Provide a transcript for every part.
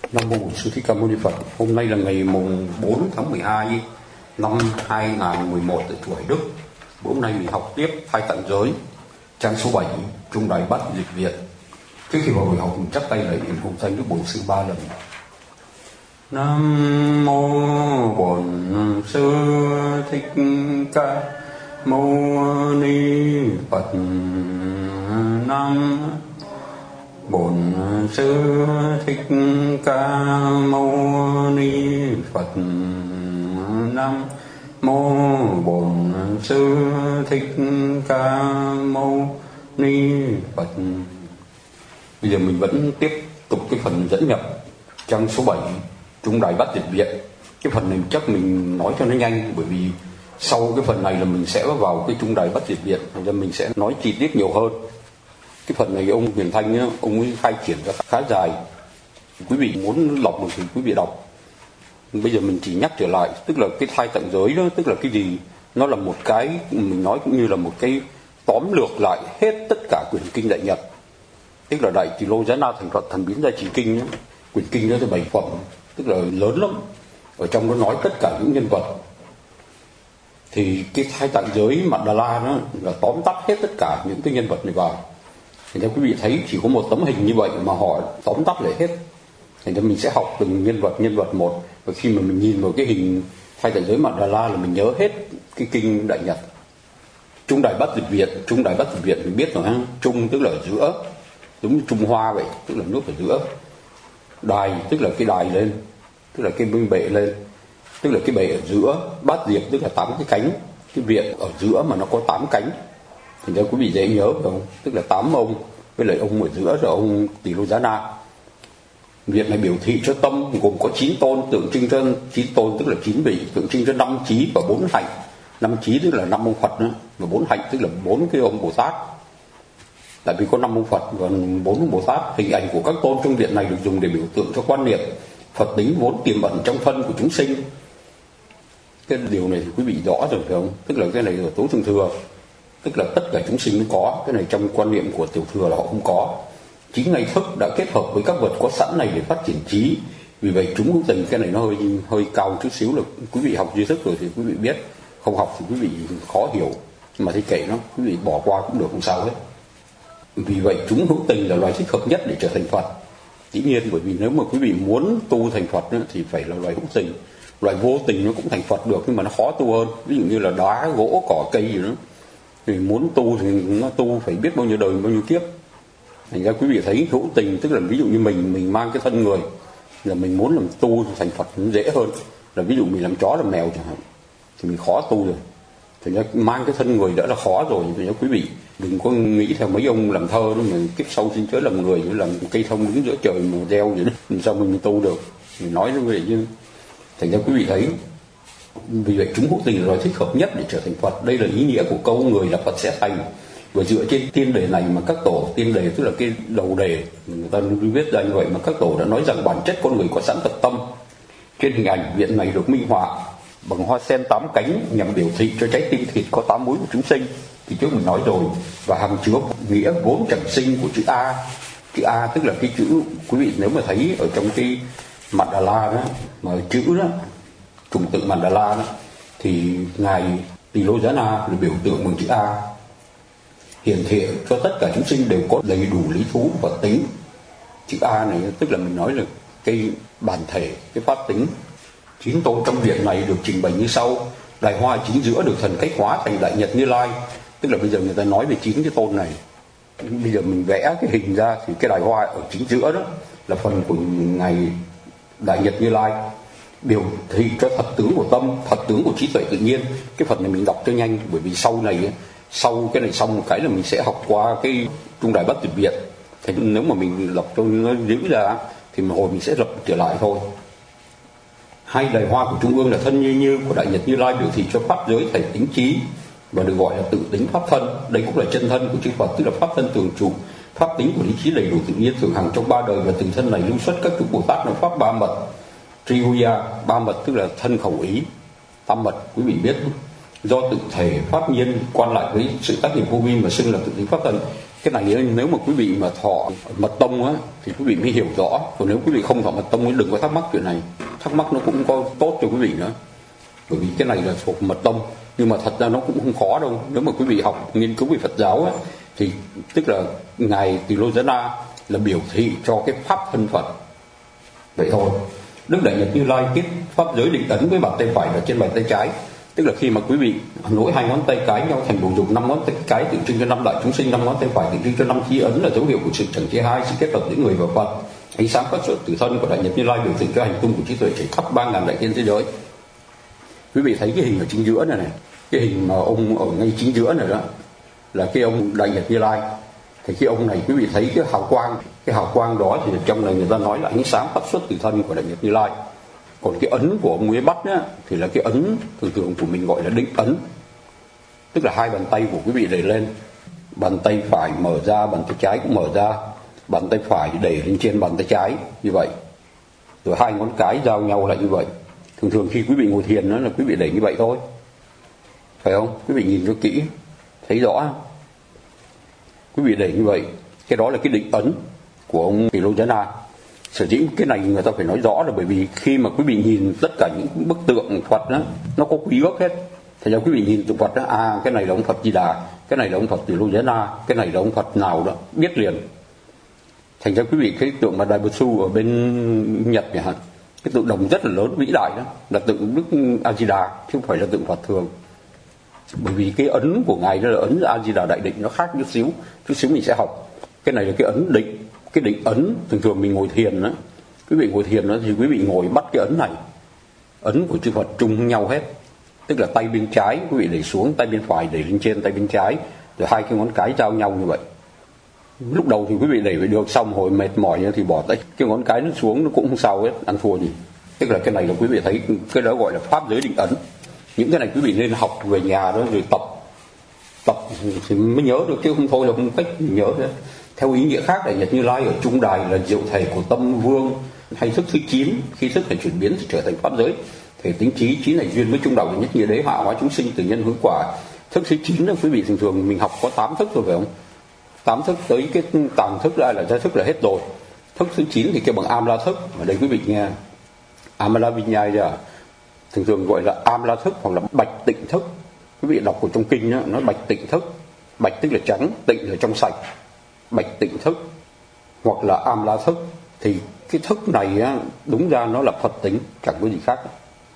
Nam mô Bổn Sư Thích Ca Mâu Ni Phật. Hôm nay là ngày mùng 4 tháng 12 năm 2011 tại chùa Hải Đức. Hôm nay mình học tiếp Khai Tạng Giới, trang số 7, Trung Đại Bát Dịch Việt. Trước khi vào buổi học, mình chắp tay lạy niệm cùng danh Đức Bổn Sư 3 lần. Nam mô Bổn Sư Thích Ca Mâu Ni Phật. Nam Bổn Sư Thích Ca Mâu Ni Phật. Nam mô Bổn Sư Thích Ca Mâu Ni Phật. Bây giờ mình vẫn tiếp tục cái phần dẫn nhập trang số 7, Trung Đại Bát Dịch Việt. Cái phần này chắc mình nói cho nó nhanh, bởi vì sau cái phần này là mình sẽ vào cái Trung Đại Bát Dịch Việt, nên mình sẽ nói chi tiết nhiều hơn. Cái phần này ông Huyền Thanh ấy, ông ấy khai triển ra khá dài. Quý vị muốn đọc được thì quý vị đọc. Bây giờ mình chỉ nhắc trở lại, tức là cái Khai Tạng Giới đó, tức là cái gì? Nó là một cái, mình nói cũng như là một cái tóm lược lại hết tất cả quyển kinh Đại Nhật. Tức là Đại Tỳ Lô Giá Na Thành Phật Thần Biến Gia Trì Kinh ấy. Quyển kinh đó là 7 phẩm, tức là lớn lắm. Ở trong đó nói tất cả những nhân vật. Thì cái Khai Tạng Giới Mạn Đà La đó là tóm tắt hết tất cả những cái nhân vật này vào. Thành ra quý vị thấy chỉ có một tấm hình như vậy mà họ tóm tắt lại hết. Thành ra mình sẽ học từng nhân vật một. Và khi mà mình nhìn vào cái hình Khai Tạng Giới Mạn Đà La là mình nhớ hết cái kinh Đại Nhật. Trung Đại Bát Dịch Việt, Trung Đại Bát Dịch Việt mình biết rồi ha. Trung tức là ở giữa, giống như Trung Hoa vậy, tức là nước ở giữa. Đài tức là cái đài lên, tức là cái bệ lên, tức là cái bệ ở giữa. Bát Diệp tức là 8 cái cánh, cái viện ở giữa mà nó có 8 cánh. Thành ra quý vị dễ nhớ phải không? Tức là 8 ông với lại ông ở giữa rồi ông Tỳ Lô Giá Na. Viện này biểu thị cho tâm gồm có 9 tôn, tượng trưng cho 9 tôn tức là 9 vị, tượng trưng cho 5 trí và 4 hạnh. 5 trí tức là 5 ông Phật nữa, và 4 hạnh tức là 4 cái ông Bồ Tát. Tại vì có 5 ông Phật và 4 ông Bồ Tát. Hình ảnh của các tôn trong viện này được dùng để biểu tượng cho quan niệm Phật tính vốn tiềm ẩn trong thân của chúng sinh. Cái điều này thì quý vị rõ rồi phải không? Tức là cái này ở Tố Thượng Thừa, tức là tất cả chúng sinh có, cái này trong quan niệm của Tiểu Thừa là họ không có. Chính ngài thức đã kết hợp với các vật có sẵn này để phát triển trí. Vì vậy chúng hữu tình, cái này nó hơi cao chút xíu, là quý vị học duy thức rồi thì quý vị biết, không học thì quý vị khó hiểu, mà thì kệ nó, quý vị bỏ qua cũng được, không sao hết. Vì vậy chúng hữu tình là loài thích hợp nhất để trở thành Phật. Dĩ nhiên, bởi vì nếu mà quý vị muốn tu thành Phật nữa, thì phải là loài hữu tình. Loài vô tình nó cũng thành Phật được, nhưng mà nó khó tu hơn. Ví dụ như là đá, gỗ, cỏ, cây gì đó, thì muốn tu thì nó tu phải biết bao nhiêu đời, bao nhiêu kiếp. Thành ra quý vị thấy hữu tình, tức là ví dụ như mình mang cái thân người, là mình muốn làm tu thành Phật nó dễ hơn. Là ví dụ mình làm chó làm mèo chẳng hạn, thì mình khó tu rồi. Thành ra mang cái thân người đã là khó rồi. Thành ra quý vị đừng có nghĩ theo mấy ông làm thơ đó, mà kiếp sau xin chớ làm người, làm cây thông đứng giữa trời mà gieo vậy đó, làm sao mình tu được. Mình nói như vậy chứ. Thành ra quý vị thấy, vì vậy chúng hữu tình là loài thích hợp nhất để trở thành Phật. Đây là ý nghĩa của câu người là Phật sẽ thành. Và dựa trên tiên đề này mà các tổ, tiên đề tức là cái đầu đề, người ta viết ra như vậy, mà các tổ đã nói rằng bản chất con người có sẵn Phật tâm. Trên hình ảnh viện này được minh họa bằng hoa sen 8 cánh nhằm biểu thị cho trái tim thịt có 8 múi của chúng sinh. Thì trước mình nói rồi, và hàm chứa nghĩa vốn chẳng sinh của chữ A. Chữ A tức là cái chữ, quý vị nếu mà thấy ở trong cái Mạn Đà La đó, mà chữ đó, trùng tự Mạn Đà La đó, thì ngài Tỳ Lô Giá Na là biểu tượng bằng chữ A, hiển thị cho tất cả chúng sinh đều có đầy đủ lý thú và tính. Chữ A này tức là mình nói là cái bản thể, cái pháp tính. 9 tôn trong viện này được trình bày như sau. Đài hoa chính giữa được thần cách hóa thành Đại Nhật Như Lai. Tức là bây giờ người ta nói về 9 cái tôn này. Bây giờ mình vẽ cái hình ra thì cái đài hoa ở chính giữa đó là phần của ngài Đại Nhật Như Lai, biểu thị cho thật tướng của tâm, thật tướng của trí tuệ tự nhiên. Cái phần này mình đọc cho nhanh, bởi vì sau cái này xong một cái là mình sẽ học qua cái Trung Đại Bát Dịch Việt. Thế nếu mà mình lập cho nó giữ ra thì hồi mình sẽ lập trở lại thôi. Hai đài hoa của trung ương là thân như của Đại Nhật Như Lai, biểu thị cho pháp giới thành tính trí và được gọi là tự tính pháp thân. Đây cũng là chân thân của chư Phật, tức là pháp thân thường trụ, pháp tính của lý trí đầy đủ tự nhiên thường hằng trong 3 đời, và từ thân này lưu xuất các chủng Bồ Tát nói pháp 3 mật. Trihuya 3 mật tức là thân khẩu ý, tam mật quý vị biết, do tự thể pháp nhiên quan lại với sự tác nghiệp vô vi mà xưng là tự tính pháp thân. Cái này nếu mà quý vị mà thọ mật tông á thì quý vị mới hiểu rõ, còn nếu quý vị không thọ mật tông thì đừng có thắc mắc chuyện này. Thắc mắc nó cũng có tốt cho quý vị nữa, bởi vì cái này là thuộc mật tông, nhưng mà thật ra nó cũng không khó đâu. Nếu mà quý vị học nghiên cứu về Phật giáo á, thì tức là ngài Tỳ Lô Giá Na là biểu thị cho cái pháp thân Phật vậy thôi. Đức Đại Nhật Như Lai kết pháp giới định ấn với bàn tay phải ở trên bàn tay trái, tức là khi mà quý vị nối hai ngón tay cái nhau thành bồ dục, 5 ngón tay cái tượng trưng cho 5 đại chúng sinh, 5 ngón tay phải tượng trưng cho 5 khí ấn, là dấu hiệu của sự chẳng chia hai, sự kết hợp giữa người và Phật. Ánh sáng phát xuất từ thân của Đại Nhật Như Lai biểu tượng cho hành tung của trí tuệ chảy khắp 3.000 đại thiên thế giới. Quý vị thấy cái hình ở chính giữa này, cái hình mà ông ở ngay chính giữa này đó là cái ông Đại Nhật Như Lai. Thì cái ông này quý vị thấy cái hào quang đó thì trong này người ta nói là ánh sáng phát xuất từ thân của Đại Nhật Như Lai. Còn cái ấn của ông Nguyễn Bắc á, thì là cái ấn thường thường của mình gọi là định ấn, tức là hai bàn tay của quý vị đẩy lên, bàn tay phải mở ra, bàn tay trái cũng mở ra, bàn tay phải đẩy lên trên bàn tay trái như vậy, rồi hai ngón cái giao nhau lại như vậy. Thường thường khi quý vị ngồi thiền đó là quý vị đẩy như vậy thôi, phải không? Quý vị nhìn cho kỹ thấy rõ không? Quý vị đẩy như vậy, cái đó là cái định ấn của ông Tỳ Lô Giá Na. Sở dĩ cái này người ta phải nói rõ là bởi vì khi mà quý vị nhìn tất cả những bức tượng Phật đó, nó có quý ước hết. Thành ra quý vị nhìn tượng Phật đó, cái này là ông Phật Di Đà, cái này là ông Phật Tỳ Lô Giá Na, cái này là ông Phật nào đó, biết liền. Thành ra quý vị cái tượng mà Đại Bồ Su ở bên Nhật chẳng hạn, cái tượng đồng rất là lớn vĩ đại đó là tượng Đức A Di Đà chứ không phải là tượng Phật thường. Bởi vì cái ấn của ngài đó là ấn A Di Đà Đại Định, nó khác chút xíu mình sẽ học. Cái này là cái ấn định, cái định ấn. Thường thường mình ngồi thiền đó, quý vị ngồi thiền đó thì quý vị ngồi bắt cái ấn này, ấn của chư Phật chung nhau hết, tức là tay bên trái quý vị đẩy xuống, tay bên phải đẩy lên trên tay bên trái, rồi hai cái ngón cái giao nhau như vậy. Lúc đầu thì quý vị đẩy phải được, xong hồi mệt mỏi thì bỏ tay cái ngón cái nó xuống, nó cũng không sao hết, ăn thua gì. Tức là cái này là quý vị thấy cái đó gọi là pháp giới định ấn. Những cái này quý vị nên học về nhà đó rồi tập thì mới nhớ được, chứ không thôi là không cách nhớ nữa. Theo ý nghĩa khác, Đại Nhật Như Lai ở trung đài là diệu thể của tâm vương hay thức thứ 9, khi thức phải chuyển biến thì trở thành pháp giới. Thể tính trí này duyên với trung đạo nhất nghĩa đế, hạ hóa chúng sinh từ nhân hướng quả. Thức thứ 9 là quý vị thường thường mình học có 8 thức rồi phải không? 8 thức tới cái tầng thức ra là ra thức là hết rồi. Thức thứ 9 thì kêu bằng Amla thức. Ở đây quý vị nghe Amala Vinyaya thường thường gọi là Amla thức hoặc là bạch tịnh thức. Quý vị đọc của trong kinh đó, nó bạch tịnh thức. Bạch tức là trắng, tịnh là trong sạch. Bạch tịnh thức hoặc là Amla thức. Thì cái thức này á, đúng ra nó là Phật tính, chẳng có gì khác.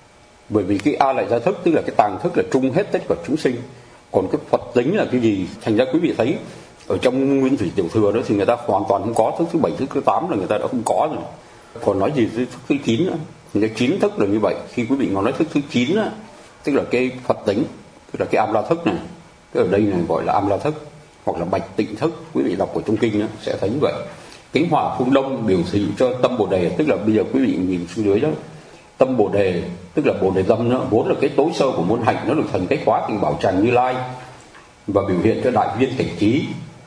Bởi vì cái A lại ra thức tức là cái tàng thức là trung hết tất cả chúng sinh. Còn cái Phật tính là cái gì? Thành ra quý vị thấy ở trong Nguyên Thủy Tiểu Thừa đó thì người ta hoàn toàn không có thức thứ 7, thức thứ 8 là người ta đã không có rồi. Còn nói gì thức thứ 9 nữa. Thì 9 thức là như vậy. Khi quý vị nói thức thứ 9 á, tức là cái Phật tính, tức là cái Amla thức này. Tức ở đây này gọi là Amla thức hoặc là bạch tịnh thức. Quý vị đọc của trong kinh đó, sẽ thấy như vậy. Kính hỏa phương đông biểu thị cho tâm Bồ đề, tức là bây giờ quý vị nhìn xuống dưới đó, tâm Bồ đề tức là Bồ đề tâm đó, vốn là cái tối sơ của môn hạnh, nó được thành cách hóa thành bảo tràng Như Lai và biểu hiện cho đại viên cảnh trí.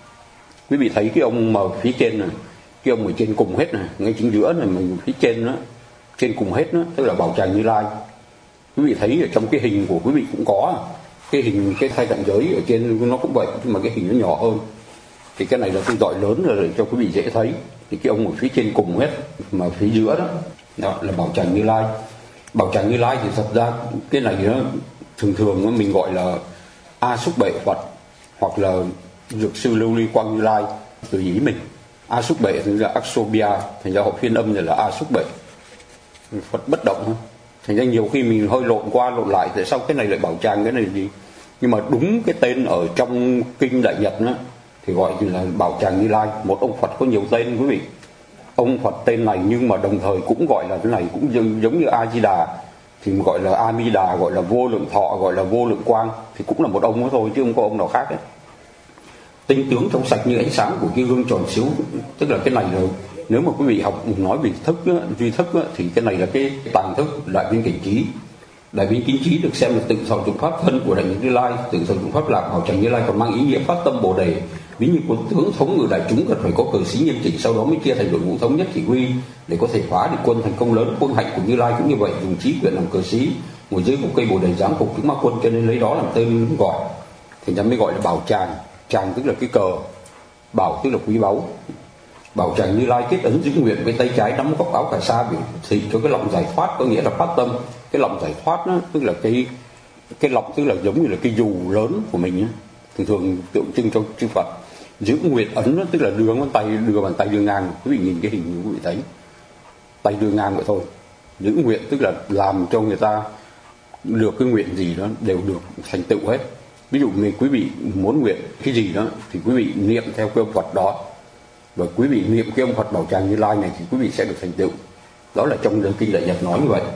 Quý vị thấy cái ông mà phía trên này, cái ông ở trên cùng hết này, ngay chính giữa này, mình phía trên đó, trên cùng hết đó, tức là bảo tràng Như Lai. Quý vị thấy ở trong cái hình của quý vị cũng có cái hình, cái thai tạng giới ở trên nó cũng vậy, nhưng mà cái hình nó nhỏ hơn. Thì cái này là tôi dọi lớn rồi để cho quý vị dễ thấy. Thì cái ông ở phía trên cùng hết, mà phía giữa đó là bảo tràng Như Lai. Bảo tràng Như Lai thì thật ra cái này nó thường thường mình gọi là A Xúc Bệ Phật hoặc là Dược Sư Lưu Ly Quang Như Lai, tùy ý mình. A Xúc Bệ thì là Aksobia, thành ra họ phiên âm này là A Xúc Bệ, Phật bất động. Thành ra nhiều khi mình hơi lộn qua lộn lại, tại sao cái này lại bảo tràng cái này gì? Nhưng mà đúng cái tên ở trong kinh Đại Nhật đó, thì gọi là bảo tràng Như Lai. Một ông Phật có nhiều tên quý vị. Ông Phật tên này nhưng mà đồng thời cũng gọi là cái này, cũng giống như A Di Đà thì gọi là Amida, gọi là vô lượng thọ, gọi là vô lượng quang, thì cũng là một ông đó thôi chứ không có ông nào khác ấy. Tinh tướng trong sạch như ánh sáng của cái gương tròn xíu, tức là cái này rồi. Nếu mà quý vị học nói về thức đó, duy thức đó, thì cái này là cái tàng thức đại viên cảnh trí. Đại viên kính trí được xem là tự thọ dụng pháp thân của Đại Nhật Như Lai, tự thọ dụng pháp lạc bảo tràng Như Lai còn mang ý nghĩa phát tâm Bồ đề. Ví như quân tướng thống ngự đại chúng cần phải có cờ sĩ nghiêm chỉnh, sau đó mới chia thành đội ngũ thống nhất chỉ huy để có thể phá địch quân thành công lớn. Quân hạnh của Như Lai cũng như vậy, dùng trí quyền làm cờ sĩ, ngồi dưới một cây bồ đề giáng phục chúng ma quân, cho nên lấy đó làm tên gọi, thì ra mới gọi là bảo tràng. Tràng tức là cái cờ, Bảo tức là quý báu. Bảo Tràng Như Lai kết ấn giữ nguyện với tay trái nắm góc áo cà sa biểu thị cho cái lòng giải thoát, có nghĩa là phát tâm. Cái lòng giải thoát đó, tức là cái lòng tức là giống như là cái dù lớn của mình á, thường tượng trưng cho chư Phật. Giữ nguyện ấn đó, tức là đưa bàn tay đưa ngang. Quý vị nhìn cái hình quý vị thấy tay đưa ngang vậy thôi. Giữ nguyện tức là làm cho người ta được cái nguyện gì đó đều được thành tựu hết. Ví dụ như quý vị muốn nguyện cái gì đó thì quý vị niệm theo cái ông Phật đó, và quý vị niệm cái ông Phật Bảo Tràng Như Lai này thì quý vị sẽ được thành tựu. Đó là trong kinh Đại Nhật nói như vậy.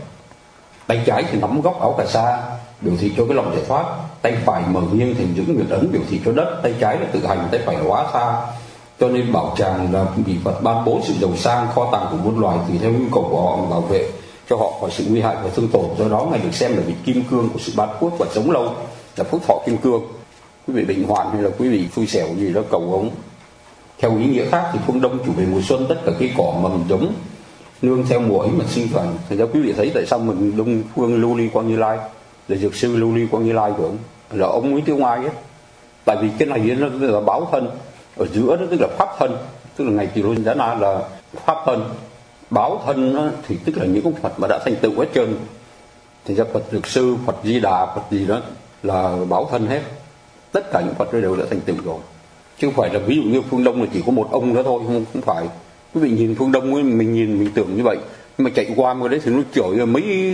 Tay trái thì nắm góc áo cà sa biểu thị cho cái lòng giải thoát, tay phải mở nghiêng thành giữ nguyện ấn biểu thị cho đất. Tay trái là tự hành, tay phải là hóa tha. Cho nên Bảo Tràng là vì Phật ban bố sự giàu sang kho tàng của muôn loài, tùy theo nhu cầu của họ bảo vệ cho họ khỏi sự nguy hại và thương tổn. Do đó ngài được xem là vị kim cương của sự ban phước và sống lâu, là phước thọ kim cương. Quý vị bệnh hoạn hay là quý vị xui xẻo gì đó cầu ông. Theo ý nghĩa khác thì phương Đông chủ về mùa xuân, tất cả cây cỏ mầm giống nương theo mùa ấy mà sinh thành. Thành ra quý vị thấy tại sao mình Đông Phương Lưu Ly Quang Như Lai là dược sư Lưu Ly Quang Như Lai của ông, là ông ấy tiêu ai ấy. Tại vì cái này nó là báo thân, ở giữa đó tức là pháp thân, tức là ngày Tỳ Lô Giá Na là pháp thân. Báo thân đó, thì tức là những ông Phật mà đã thành tựu hết trơn. Thành ra Phật dược sư, Phật Di Đà, Phật gì đó là báo thân hết. Tất cả những Phật đều đã thành tựu rồi, chứ không phải là ví dụ như phương Đông là chỉ có một ông đó thôi. Không phải. Quý vị nhìn phương Đông ấy, mình tưởng như vậy, nhưng mà chạy qua cái đấy thì nó trời mấy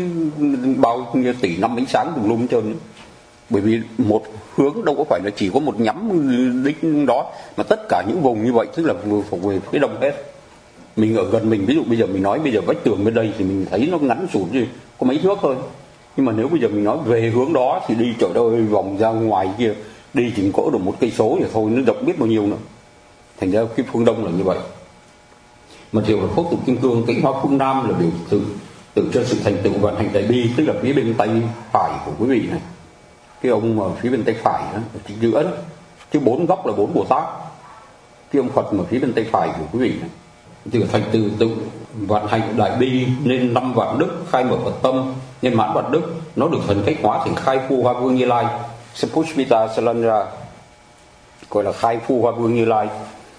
bao nhiêu tỷ năm ánh sáng tùm lum trơn. Bởi vì một hướng đâu có phải là chỉ có một nhắm đích đó, mà tất cả những vùng như vậy tức là thuộc về phía đông hết. Mình ở gần mình, ví dụ bây giờ mình nói bây giờ vách tường bên đây thì mình thấy nó ngắn sụt gì có mấy thước thôi, nhưng mà nếu bây giờ mình nói về hướng đó thì đi trời ơi vòng ra ngoài kia đi chỉ có được 1 cây số vậy thôi, nó rộng biết bao nhiêu nữa. Thành ra cái phương Đông là như vậy. Mà thiệu là phúc tụ kim cương, cánh hoa phương Nam là biểu tượng cho sự thành tựu vận hành đại bi, tức là phía bên tay phải của quý vị này, cái ông mà phía bên tay phải đó, ở chính giữa đó, chứ 4 góc là 4 Bồ Tát. Cái ông Phật mà phía bên tay phải của quý vị này thì thành tựu vận hành đại bi nên 5 vạn đức, khai mở Phật tâm nhân mãn vạn đức. Nó được thần cách hóa thành khai phu Hoa Vương Như Lai, Sampushpita Salandra, gọi là khai phu Hoa Vương Như Lai,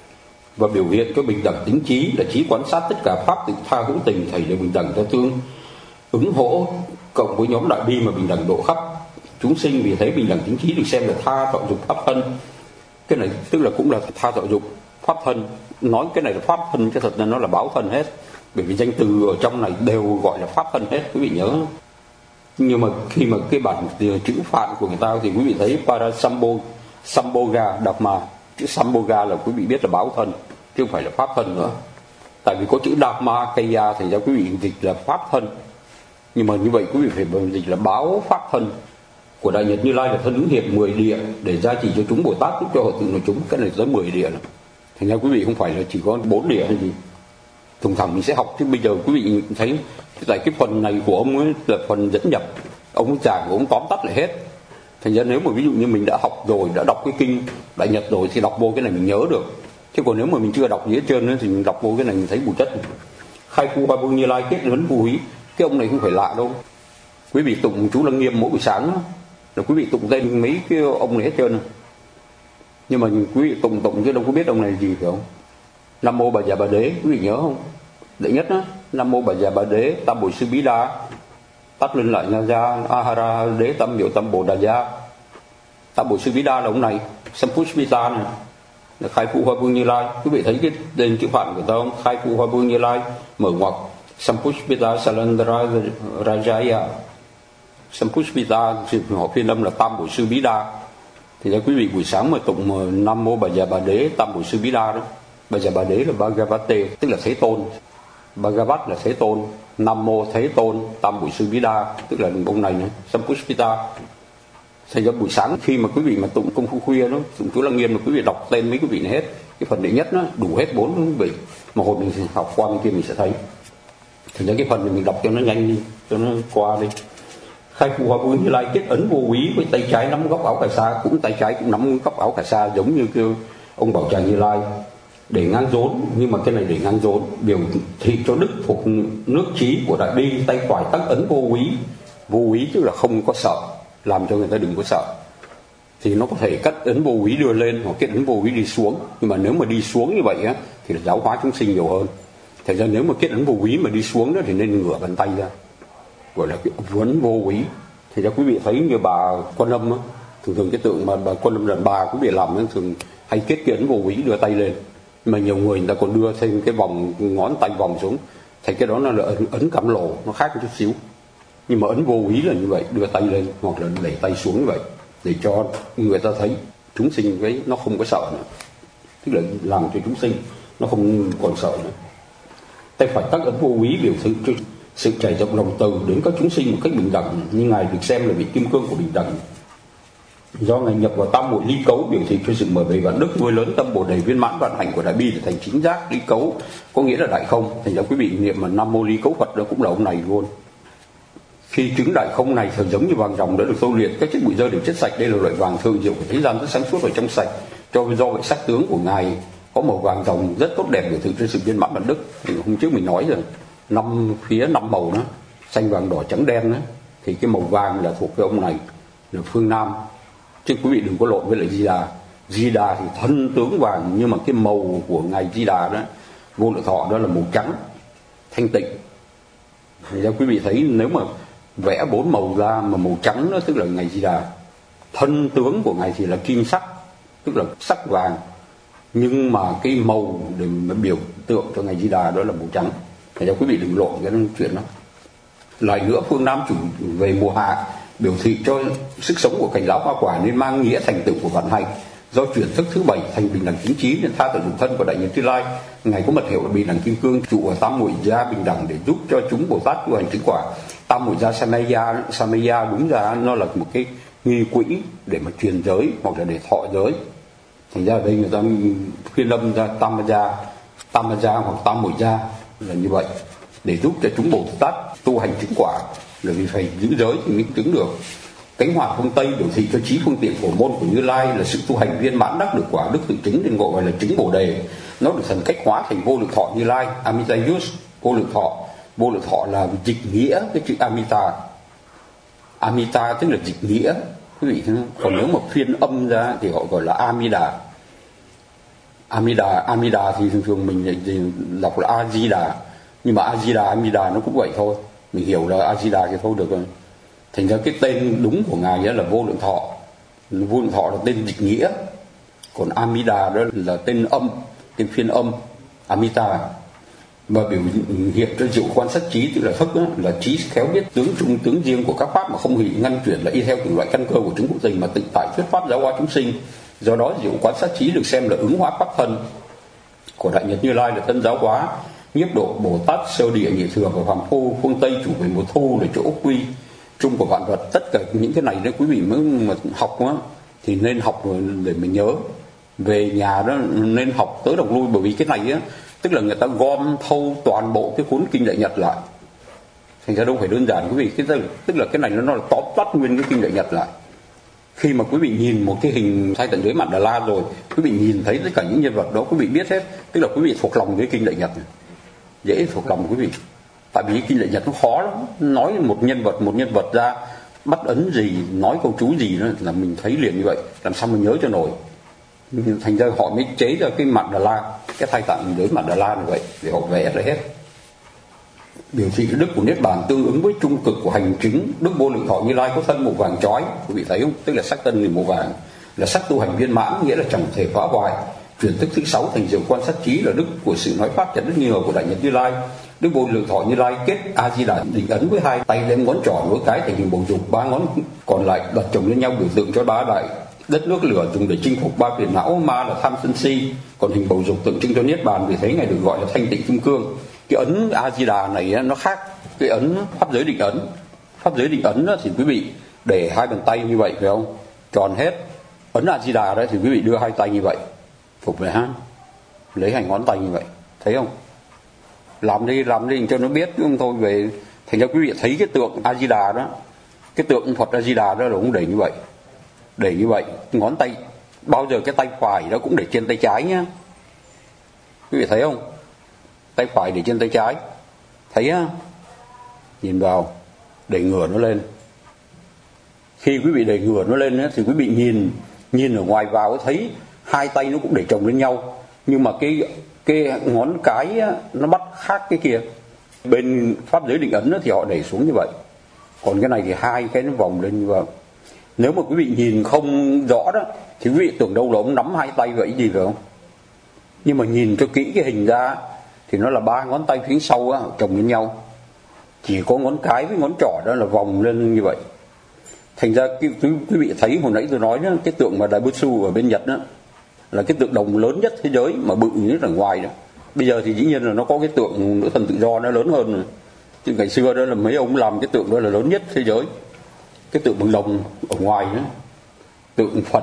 và biểu hiện cho bình đẳng tính trí, là trí quan sát tất cả pháp tự tha hữu tình, thầy đều bình đẳng theo tương ứng hỗ, cộng với nhóm đại bi mà bình đẳng độ khắp chúng sinh. Vì thế bình đẳng tính trí được xem là tha thọ dục pháp thân. Cái này tức là cũng là tha thọ dục pháp thân. Nói cái này là pháp thân chứ thật ra nó là báo thân hết, bởi vì danh từ ở trong này đều gọi là pháp thân hết, quý vị nhớ. Nhưng mà khi mà cái bản chữ Phạn của người ta thì quý vị thấy Parasambhoga Dhamma, chữ Sambhoga là quý vị biết là báo thân chứ không phải là pháp thân nữa. Tại vì có chữ Dhamma Kaya thì ra quý vị dịch là pháp thân, nhưng mà như vậy quý vị phải dịch là báo pháp thân. Của Đại Nhật Như Lai là thân ứng hiện 10 địa để gia trì cho chúng Bồ Tát, giúp cho họ tự nội chúng. Cái này tới 10 địa này. Thành ra quý vị không phải là chỉ có 4 địa hay gì. Thông thường mình sẽ học, chứ bây giờ quý vị thấy tại cái phần này của ông ấy là phần dẫn nhập, ông chàng của ông tóm tắt lại hết. Thành ra nếu mà ví dụ như mình đã học rồi, đã đọc cái kinh Đại Nhật rồi thì đọc vô cái này mình nhớ được. Chứ còn nếu mà mình chưa đọc gì hết trơn nữa thì mình đọc vô cái này mình thấy bù chất. Khai phu Hoa Vương Như Lai kết ấn vô hí, cái ông này không phải lạ đâu. Quý vị tụng chú Lăng Nghiêm mỗi buổi sáng đó, là quý vị tụng tên mấy cái ông này hết trơn. Nhưng mà quý vị tụng chứ đâu có biết ông này gì phải không? Nam mô Bà Già Bà Đế, quý vị nhớ không? Đệ nhất đó, Nam mô Bà Già Bà Đế, Tam Bội Sư Bí Đa, tắt lên lại nha ra, Ahara Đế Tâm Diệu Tâm Bồ Đà Gia. Tam Bội Sư Bí Đa là ông này, Sampushpita này, là khai phu Hoa Vương Như Lai. Quý vị thấy cái tên chữ Phạn của ta không? Khai phu Hoa Vương Như Lai, mở ngoặc Sampushpita Salandra Rajaya. Sampushpita họ phiên âm là Tam Bội Sư Bí Đa. Thì ra quý vị buổi sáng mà tụng Nam mô Bà Già Bà Đế, Tam Bội Sư Bí Đa đó. Bà Già Bà Đế là Bhagavate, tức là Thế Tôn. Bhagavat là Thế Tôn, Nam mô Thế Tôn, Tam Bội Sư Bí Đa, tức là ông này nữa, Sampushpita. Thành ra buổi sáng khi mà quý vị mà tụng công phu khuya đó, tụng chú Lăng Nghiêm mà quý vị đọc tên mấy quý vị này hết, cái phần đệ nhất nó đủ hết 4 quý vị. Mà hồi mình học qua bên kia mình sẽ thấy. Thành ra cái phần này mình đọc cho nó nhanh đi, cho nó qua đi. Khai phu Hoa Vương Như Lai kết ấn vô úy, với tay trái nắm góc áo cà sa, cũng tay trái cũng nắm góc áo cà sa giống như kêu ông Bảo Tràng Như Lai, để ngang rốn. Nhưng mà cái này để ngang rốn biểu thị cho đức phục nước trí của đại bi. Tay phải tác ấn vô úy, vô úy tức là không có sợ, làm cho người ta đừng có sợ. thì nó có thể cắt ấn vô úy đưa lên hoặc kết ấn vô úy đi xuống. Nhưng mà nếu mà đi xuống như vậy á thì là giáo hóa chúng sinh nhiều hơn. Thành ra nếu mà kết ấn vô úy mà đi xuống đó thì nên ngửa bàn tay ra, gọi là cái ấn vô úy. Thì cho quý vị thấy như bà Quan Âm á, thường cái tượng mà bà Quan Âm đàn bà quý vị làm ấy, thường hay kết cái ấn vô úy đưa tay lên. Mà nhiều người ta còn đưa thêm cái vòng ngón tay vòng xuống, thì cái đó là ấn cắm lồ, nó khác một chút xíu. Nhưng mà ấn vô úy là như vậy, đưa tay lên hoặc là đẩy tay xuống như vậy, để cho người ta thấy chúng sinh cái nó không có sợ nữa, tức là làm cho chúng sinh nó không còn sợ nữa. Tay phải tác ấn vô úy biểu thị sự trải rộng lòng từ đến các chúng sinh một cách bình đẳng, như ngài được xem là vị kim cương của bình đẳng. Do ngài nhập vào tam muội ly cấu biểu thị cho sự mở bề vạn đức, nuôi lớn tâm bồ đề viên mãn vạn hạnh của đại bi để thành chính giác. Ly cấu có nghĩa là đại không. Thành ra quý vị niệm mà nam mô ly cấu Phật đó cũng là ông này luôn. Khi chứng đại không này thường giống như vàng ròng đã được tô liệt, các chất bụi dơ được chết sạch. Đây là loại vàng thượng diệu của thế gian, rất sáng suốt và trong sạch. Do vậy sắc tướng của ngài có màu vàng ròng rất tốt đẹp, biểu thị cho sự viên mãn vạn đức. Thì hôm trước mình nói rồi, năm màu đó, xanh vàng đỏ trắng đen đó, thì cái màu vàng là thuộc về ông này, là phương Nam. Chứ quý vị đừng có lộn với lại Di Đà. Di Đà thì thân tướng vàng, nhưng mà cái màu của ngài Di Đà đó, Vô Lượng Thọ đó là màu trắng thanh tịnh. Thì ra quý vị thấy nếu mà vẽ 4 màu ra mà màu trắng đó tức là ngài Di Đà. Thân tướng của ngài thì là kim sắc, tức là sắc vàng, nhưng mà cái màu để mà biểu tượng cho ngài Di Đà đó là màu trắng. Thì ra quý vị đừng lộn cái chuyện đó. Lại nữa, phương Nam chủ về mùa hạ biểu thị cho sức sống của cành lá hoa quả, nên mang nghĩa thành tựu của vạn hạnh. Do chuyển thức thứ 7 thành bình đẳng chính trí nên tha tự dụng thân của đại nhật Như Lai. Ngài có mật hiệu là bình đẳng kim cương, trụ ở tam muội gia bình đẳng để giúp cho chúng Bồ Tát tu hành chứng quả. Tam muội gia Samaya đúng ra nó là một cái nghi quỹ để mà truyền giới hoặc là để thọ giới. Thành ra ở đây người ta phiên âm ra tam gia hoặc tam muội gia là như vậy, để giúp cho chúng Bồ Tát tu hành chứng quả. Là vì phải giữ giới thì mới chứng được. Cánh hỏa phương Tây biểu thị cho trí phương tiện phổ môn của Như Lai là sự tu hành viên mãn đắc được quả đức tự chứng, nên gọi là chứng Bồ đề. Nó được thần cách hóa thành Vô Lượng Thọ Như Lai, Amitayus, Vô Lượng Thọ. Vô Lượng Thọ là dịch nghĩa cái chữ Amita. Amita tức là dịch nghĩa, quý vị thấy không? Còn nếu mà phiên âm ra thì họ gọi là Amida. Amida thì thường mình đọc là A-di-đà, nhưng mà A-di-đà, Amida nó cũng vậy thôi, mình hiểu là A-di-đà thì thôi được rồi. Thành ra cái tên đúng của ngài là Vô Lượng Thọ. Vô Lượng Thọ là tên dịch nghĩa, còn Amida đó là tên âm, tên phiên âm Amita. Và biểu hiện cho diệu quan sát trí, tức là thức đó, là trí khéo biết tướng chung tướng riêng của các pháp mà không hủy ngăn chuyển, là y theo từng loại căn cơ của chúng hữu tình mà tự tại thuyết pháp giáo hóa chúng sinh. Do đó diệu quan sát trí được xem là ứng hóa pháp thân của đại nhật Như Lai, là tân giáo hóa nhiếp độ Bồ Tát sơ địa nhị thừa và phàm phu phương Tây chủ về một thu là chỗ quy chung của vạn vật. Tất cả những cái này nếu quý vị mới mà học á thì nên học để mình nhớ, về nhà đó nên học tới đọc lui, bởi vì cái này á tức là người ta gom thâu toàn bộ cái cuốn kinh Đại Nhật lại, thành ra đâu phải đơn giản quý vị. Tức là cái này nó là tóm tắt nguyên cái kinh Đại Nhật lại. Khi mà quý vị nhìn một cái hình Thay Tận Giới Mạn Đà La rồi, quý vị nhìn thấy tất cả những nhân vật đó, quý vị biết hết, tức là quý vị thuộc lòng với kinh Đại Nhật này. Dễ thuộc lòng quý vị, tại vì kinh Đại Nhật nó khó lắm. Nói một nhân vật ra, bắt ấn gì, nói câu chú gì đó là mình thấy liền như vậy, làm sao mình nhớ cho nổi. Thành ra họ mới chế ra cái Mạn Đà La, cái Thay Tận Giới Mạn Đà La như vậy, để họ vẽ ra hết. Biểu thị đức của Niết Bàn tương ứng với trung cực của hành chứng. Đức Vô Lượng Thọ Như Lai có thân màu vàng chói, quý vị thấy không? Tức là sắc thân thì màu vàng, là sắc tu hành viên mãn, nghĩa là chẳng thể phá hoại. Chuyển thức thứ 6 thành diệu quan sát trí, là đức của sự nói pháp chặt đứt nghi ngờ của đại nhật Như Lai. Đức Vô Lượng Thọ Như Lai kết A Di Đà định ấn với hai tay đem ngón trỏ nối cái thành hình bầu dục, ba ngón còn lại đặt chồng lên nhau biểu tượng cho ba đại đất nước lửa dùng để chinh phục ba phiền não. Ma là tham sân si, còn hình bầu dục tượng trưng cho Niết Bàn, vì thế ngài được gọi là thanh tịnh kim cương. Cái ấn A Di Đà này nó khác cái ấn pháp giới định ấn. Pháp giới định ấn thì quý vị để hai bàn tay như vậy phải không, tròn hết. Ấn A Di Đà đấy thì quý vị đưa hai tay như vậy, phục về ha, lấy hai ngón tay như vậy, thấy không? Làm đi cho nó biết, không thôi về. Thành ra quý vị thấy cái tượng A Di Đà đó, cái tượng Phật A Di Đà đó là cũng để như vậy, ngón tay bao giờ cái tay phải đó cũng để trên tay trái nhá, quý vị thấy không? Tay phải để trên tay trái, thấy á, nhìn vào, đẩy ngửa nó lên. Khi quý vị đẩy ngửa nó lên thì quý vị nhìn nhìn ở ngoài vào thấy hai tay nó cũng để chồng lên nhau, nhưng mà cái ngón cái á, nó bắt khác cái kia. Bên pháp giới định ấn thì họ để xuống như vậy, còn cái này thì hai cái nó vòng lên như vậy. Nếu mà quý vị nhìn không rõ đó thì quý vị tưởng đâu là ông nắm hai tay vậy gì phải không? Nhưng mà nhìn cho kỹ cái hình ra thì nó là ba ngón tay phía sau á, chồng lên nhau, chỉ có ngón cái với ngón trỏ đó là vòng lên như vậy. Thành ra quý vị thấy hồi nãy tôi nói đó, cái tượng mà Đại Butsu ở bên Nhật đó là cái tượng đồng lớn nhất thế giới mà bự nhất ở ngoài đó. Bây giờ thì dĩ nhiên là nó có cái tượng nữ thần tự do nó lớn hơn rồi. Chứ ngày xưa đó là mấy ông làm cái tượng đó là lớn nhất thế giới. Cái tượng bằng đồng ở ngoài đó, tượng Phật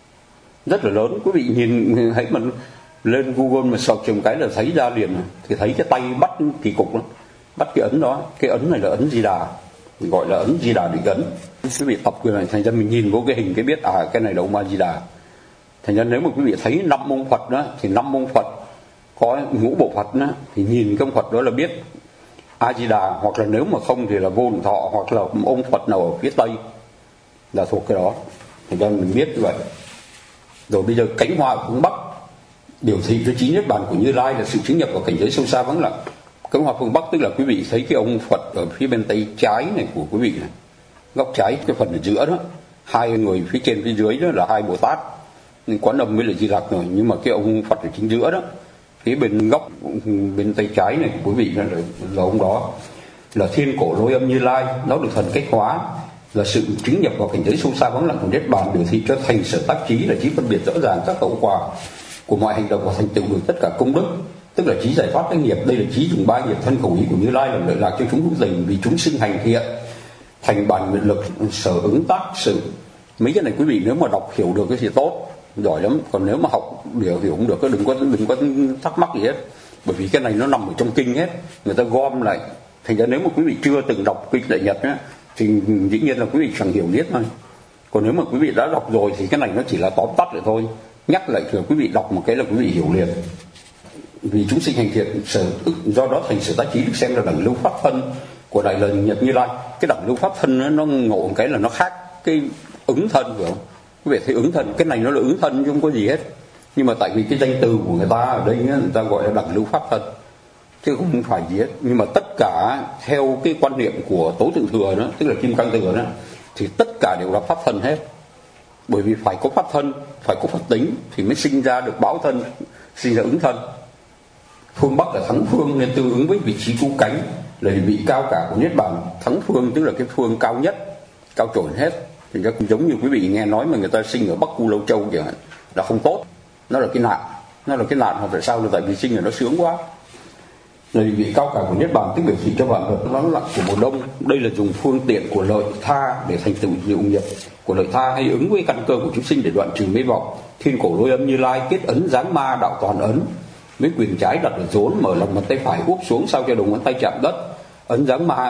rất là lớn. Quý vị nhìn hãy mà lên Google mà search một cái là thấy ra liền, thì thấy cái tay bắt kỳ cục đó, bắt cái ấn đó. Cái ấn này là ấn Di Đà, gọi là ấn Di Đà định ấn. Quý vị tập cái này, thành ra mình nhìn vô cái hình cái biết cái này là ông A Di Đà. Thành ra nếu mà quý vị thấy 5 ông Phật đó thì 5 ông Phật có ngũ bộ Phật đó, thì nhìn cái ông Phật đó là biết A Di Đà, hoặc là nếu mà không thì là Vô Lượng Thọ, hoặc là ông Phật nào ở phía Tây là thuộc cái đó. Thành ra mình biết như vậy. Rồi bây giờ cánh hoa ở phương Bắc biểu thị cho chí niết bàn của Như Lai là sự chứng nhập vào cảnh giới sâu xa vắng lặng. Cánh hoa phương Bắc tức là quý vị thấy cái ông Phật ở phía bên tay trái này của quý vị này, góc trái cái phần ở giữa đó, hai người phía trên phía dưới đó là hai Bồ Tát, Quán Âm mới là Di Lặc rồi. Nhưng mà cái ông Phật ở chính giữa đó, phía bên góc bên tay trái này của quý vị là ông đó là Thiên Cổ Lôi Âm Như Lai. Nó được thần cách hóa, là sự chứng nhập vào cảnh giới sâu xa vắng lặng của niết bàn, biểu thị cho thành sở tác trí, là trí phân biệt rõ ràng các hậu quả của mọi hành động và thành tựu được tất cả công đức, tức là trí giải thoát các nghiệp. Đây là trí dùng ba nghiệp thân khẩu ý của Như Lai làm lợi lạc cho chúng hữu tình, vì chúng sinh hành thiện thành bản nguyện lực sở ứng tác sự. Mấy cái này quý vị nếu mà đọc hiểu được cái thì tốt, giỏi lắm. Còn nếu mà học hiểu không được đừng có thắc mắc gì hết, bởi vì cái này nó nằm ở trong kinh hết, người ta gom lại. Thành ra nếu mà quý vị chưa từng đọc kinh Đại Nhật á thì dĩ nhiên là quý vị chẳng hiểu biết thôi. Còn nếu mà quý vị đã đọc rồi thì cái này nó chỉ là tóm tắt lại thôi, nhắc lại cho quý vị đọc một cái là quý vị hiểu liền. Vì chúng sinh hành thiện sở ức, do đó thành sở tác trí được xem là đẳng lưu pháp thân của Đại Lời Nhật Như Lai. Cái đẳng lưu pháp thân nó ngộ một cái là nó khác cái ứng thân, phải không? Quý vị thấy ứng thân, cái này nó là ứng thân chứ không có gì hết. Nhưng mà tại vì cái danh từ của người ta ở đây người ta gọi là đẳng lưu pháp thân, chứ không phải gì hết. Nhưng mà tất cả theo cái quan niệm của Tố Tự Thừa đó, tức là Kim Cang Thừa đó, thì tất cả đều là pháp thân hết. Bởi vì phải có pháp thân, phải có Phật tính thì mới sinh ra được báo thân, sinh ra ứng thân. Phương Bắc là thắng phương nên tương ứng với vị trí cứu cánh, là vị cao cả của niết bàn. Thắng phương tức là cái phương cao nhất, cao trội hết. Thì cũng giống như quý vị nghe nói mà người ta sinh ở Bắc Cu Lâu Châu chẳng hạn là không tốt, nó là cái nạn. Nó là cái nạn, hoặc tại sao? Là tại vì sinh là nó sướng quá. Là vị cao cả của niết bàn tức biểu thị cho vạn vật vắng lặng của mùa đông. Đây là dùng phương tiện của lợi tha để thành tựu diệu nghiệp của lợi tha, hay ứng với căn cơ của chúng sinh để đoạn trừ mê vọng. Thiên Cổ Lôi Âm Như Lai kết ấn giáng ma đạo toàn ấn, với quyền trái đặt ở rốn, mở lòng bàn tay phải úp xuống sao cho đầu ngón tay chạm đất. Ấn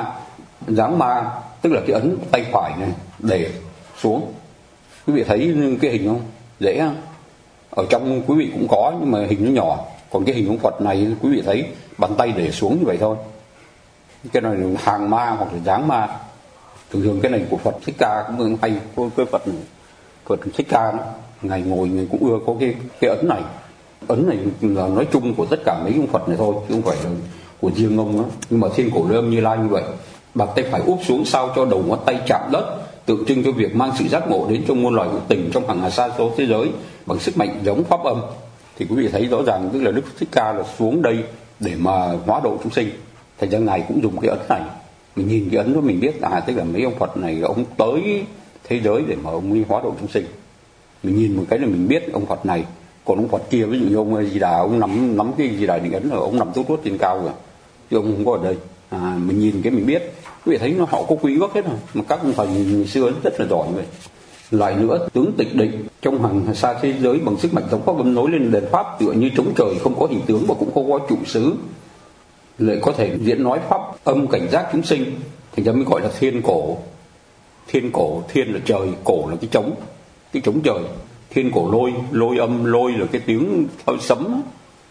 giáng ma tức là cái ấn tay phải này để xuống. Quý vị thấy cái hình không? Dễ không? Ở trong quý vị cũng có nhưng mà hình nó nhỏ. Còn cái hình ông Phật này quý vị thấy bàn tay để xuống như vậy thôi. Cái này là hàng ma hoặc là giáng ma. Thường cái này của Phật Thích Ca cũng hay. Cái Phật Thích Ca đó, ngày ngồi người cũng ưa có cái ấn này. Ấn này là nói chung của tất cả mấy ông Phật này thôi, chứ không phải là của riêng ông đó. Nhưng mà Thiên Cổ Lôi Âm Như Lai như vậy, bàn tay phải úp xuống sao cho đầu ngón tay chạm đất, tượng trưng cho việc mang sự giác ngộ đến cho muôn loài hữu tình trong hàng hà sa số thế giới bằng sức mạnh giống pháp âm. Thì quý vị thấy rõ ràng tức là Đức Thích Ca là xuống đây để mà hóa độ chúng sinh. Thành ra ngài cũng dùng cái ấn này. Mình nhìn cái ấn đó mình biết tức là mấy ông Phật này ông tới thế giới để mà ông đi hóa độ chúng sinh. Mình nhìn một cái là mình biết ông Phật này. Còn ông Phật kia ví dụ như ông Di Đà, ông nắm cái Di Đà định ấn rồi ông nằm tốt trên cao rồi, chứ ông không có ở đây. Mình nhìn cái mình biết. Quý vị thấy nó họ có quý gốc hết rồi, mà các ông thần ngày xưa rất là giỏi vậy. Lại nữa, tướng tịch định trong hàng xa thế giới bằng sức mạnh giống pháp âm nối lên đền pháp, tựa như trống trời không có hình tướng và cũng không có trụ xứ, lại có thể diễn nói pháp âm cảnh giác chúng sinh. Thành ra mới gọi là thiên cổ. Thiên cổ, thiên là trời, cổ là cái trống trời. Thiên Cổ Lôi, lôi âm, lôi là cái tiếng sấm,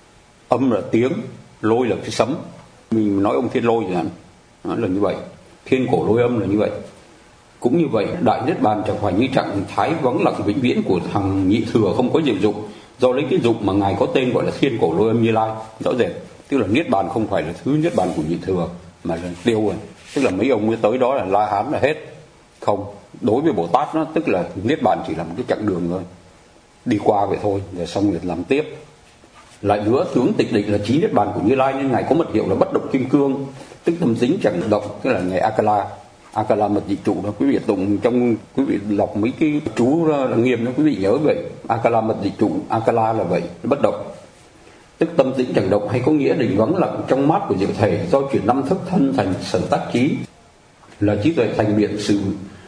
âm là tiếng, lôi là cái sấm. Mình nói ông Thiên Lôi chẳng hạn, là như vậy. Thiên Cổ Lôi Âm là như vậy. Cũng như vậy, đại niết bàn chẳng phải như trạng thái vắng lặng vĩnh viễn của thằng nhị thừa không có diệu dụng, do lấy cái dụng mà ngài có tên gọi là Thiên Cổ Lôi Âm Như Lai. Rõ rệt, tức là niết bàn không phải là thứ niết bàn của nhị thừa mà là tiêu rồi, tức là mấy ông mới tới đó là La Hán là hết. Không, đối với Bồ Tát nó tức là niết bàn chỉ là một cái chặng đường thôi, đi qua vậy thôi, rồi xong rồi làm tiếp. Lại nữa, tướng tịch định là chí niết bàn của Như Lai nên ngài có mật hiệu là bất động kim cương, tức tâm dính chẳng động, tức là ngài Akala mật dị trụ đó. Quý vị tụng trong quý vị đọc mấy cái chú là nghiêm đó, quý vị nhớ vậy. Akala mật dị trụ, Akala là vậy, bất động, tức tâm tĩnh chẳng động, hay có nghĩa định vắng lặng trong mát của diệu thể, do chuyển năm thức thân thành sở tác trí, là trí tuệ thành biện sự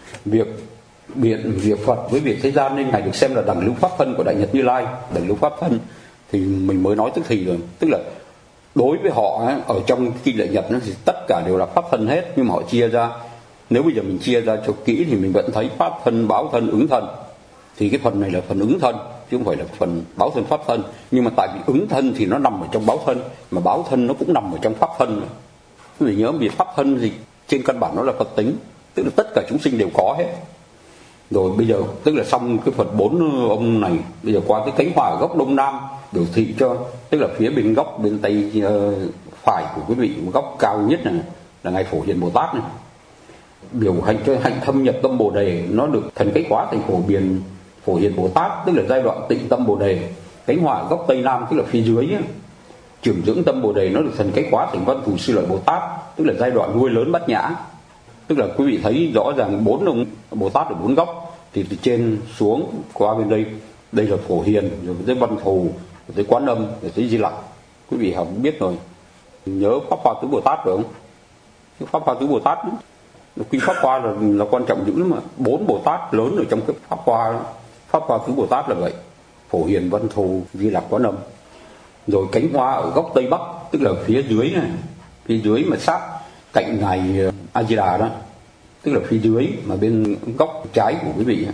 việc Phật với việc thế gian, nên ngài được xem là đẳng lưu pháp thân của Đại Nhật Như Lai. Đẳng lưu pháp thân thì mình mới nói tức thì rồi, tức là đối với họ ở trong kinh Đại Nhật thì tất cả đều là pháp thân hết, nhưng mà họ chia ra. Nếu bây giờ mình chia ra cho kỹ thì mình vẫn thấy pháp thân, báo thân, ứng thân. Thì cái phần này là phần ứng thân chứ không phải là phần báo thân pháp thân. Nhưng mà tại vì ứng thân thì nó nằm ở trong báo thân, mà báo thân nó cũng nằm ở trong pháp thân. Quý vị nhớ vì pháp thân gì trên căn bản nó là Phật tính, tức là tất cả chúng sinh đều có hết. Rồi bây giờ tức là xong cái Phật 4 ông này, bây giờ qua cái cánh hoa ở góc đông nam biểu thị cho, tức là phía bên góc bên tay phải của quý vị, góc cao nhất này là ngài Phổ Hiền Bồ Tát này, biểu hành cho hạnh thâm nhập tâm Bồ Đề, nó được thành cách hóa thành Phổ Hiền Bồ Tát, tức là giai đoạn tịnh tâm Bồ Đề. Cánh hoa ở góc tây nam tức là phía dưới trưởng dưỡng tâm Bồ Đề, nó được thành cách hóa thành Văn Thù Sư Lợi Bồ Tát, tức là giai đoạn nuôi lớn Bát Nhã. Tức là quý vị thấy rõ ràng 4 ông Bồ Tát ở 4 góc, thì từ trên xuống qua bên đây là Phổ Hiền, rồi tới Văn Thù, rồi tới Quán Âm, rồi tới Di Lặc. Quý vị học biết rồi. Nhớ Pháp Hoa Tứ Bồ Tát phải không? Cái Pháp Hoa Tứ Bồ Tát đó, quy Pháp Hoa là quan trọng dữ lắm mà. 4 Bồ Tát lớn ở trong cái Pháp Hoa đó. Pháp Hoa Tứ Bồ Tát là vậy: Phổ Hiền, Văn Thù, Di Lặc, Quán Âm. Rồi cánh hoa ở góc tây bắc, tức là phía dưới này, phía dưới mà sát cạnh ngài A Di Đà đó, tức là phía dưới mà bên góc trái của quý vị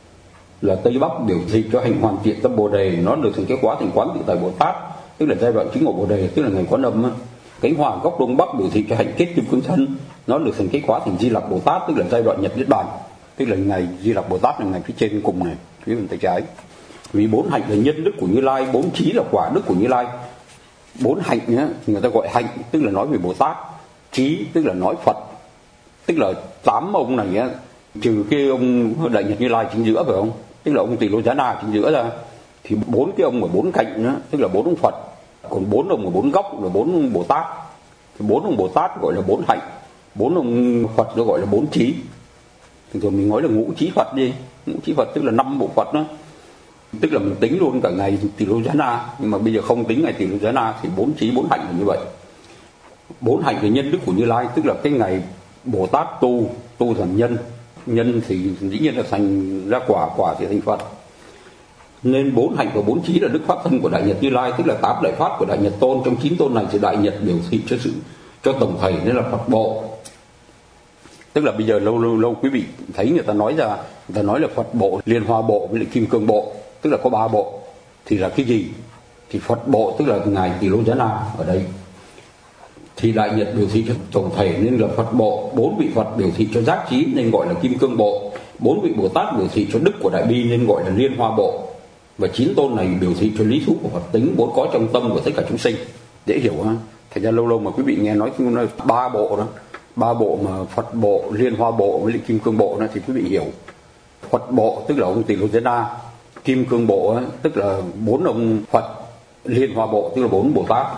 là tây bắc, biểu thị cho hành hoàn thiện tâm Bồ Đề, nó được thành cái quá thành Quán Tự Tại Bồ Tát, tức là giai đoạn chứng ngộ Bồ Đề, tức là ngày Quán Âm. Cánh hoa ở góc đông bắc biểu thị cho hạnh kết kim cương thân, nó được thành cái quá thành Di Lặc Bồ Tát, tức là giai đoạn nhập niết bàn, tức là ngày Di Lặc Bồ Tát là ngày phía trên cùng này, phía bên tay trái. Vì 4 hạnh là nhân đức của Như Lai, 4 trí là quả đức của Như Lai. 4 hạnh nhá, người ta gọi hạnh tức là nói về Bồ Tát, trí tức là nói Phật, tức là 8 ông này á, trừ cái ông Đại Nhật Như Lai chính giữa phải không, tức là ông Tỳ Lô Giá Na chính giữa ra, thì 4 cái ông ở 4 cạnh đó, tức là 4 ông Phật, còn 4 ông ở 4 góc là 4 ông Bồ Tát. Thì 4 ông Bồ Tát gọi là 4 hạnh, 4 ông Phật nó gọi là 4 trí. Thì rồi mình nói là ngũ trí Phật đi, ngũ trí Phật tức là 5 bộ Phật đó, tức là mình tính luôn cả ngày Tỳ Lô Giá Na, nhưng mà bây giờ không tính ngày Tỳ Lô Giá Na thì 4 trí 4 hạnh là như vậy. 4 hạnh là nhân đức của Như Lai, tức là cái ngày Bồ Tát tu thành nhân thì dĩ nhiên là thành ra quả thì thành Phật. Nên 4 hạnh và 4 trí là đức pháp thân của Đại Nhật Như Lai, tức là 8 đại pháp của Đại Nhật Tôn. Trong 9 tôn này thì Đại Nhật biểu thị cho tổng thầy nên là Phật bộ. Tức là bây giờ lâu quý vị thấy người ta nói là Phật bộ, Liên Hoa bộ với lại Kim Cương bộ, tức là có 3 bộ. Thì là cái gì? Thì Phật bộ tức là ngài Tỳ Lô Giá Na ở đây. Thì Đại Nhật biểu thị cho tổng thể nên là Phật bộ, 4 vị Phật biểu thị cho giác trí nên gọi là Kim Cương bộ, 4 vị Bồ Tát biểu thị cho đức của Đại Bi nên gọi là Liên Hoa bộ, và 9 tôn này biểu thị cho lý thú của Phật tính vốn có trong tâm của tất cả chúng sinh. Dễ hiểu ha? Thành ra lâu mà quý vị nghe nói 3 bộ đó, 3 bộ mà Phật bộ, Liên Hoa bộ với lại Kim Cương bộ đó thì quý vị hiểu. Phật bộ tức là ông Tỳ Lô Giá Na, Kim Cương bộ đó, tức là 4 ông Phật, Liên Hoa bộ tức là 4 Bồ Tát.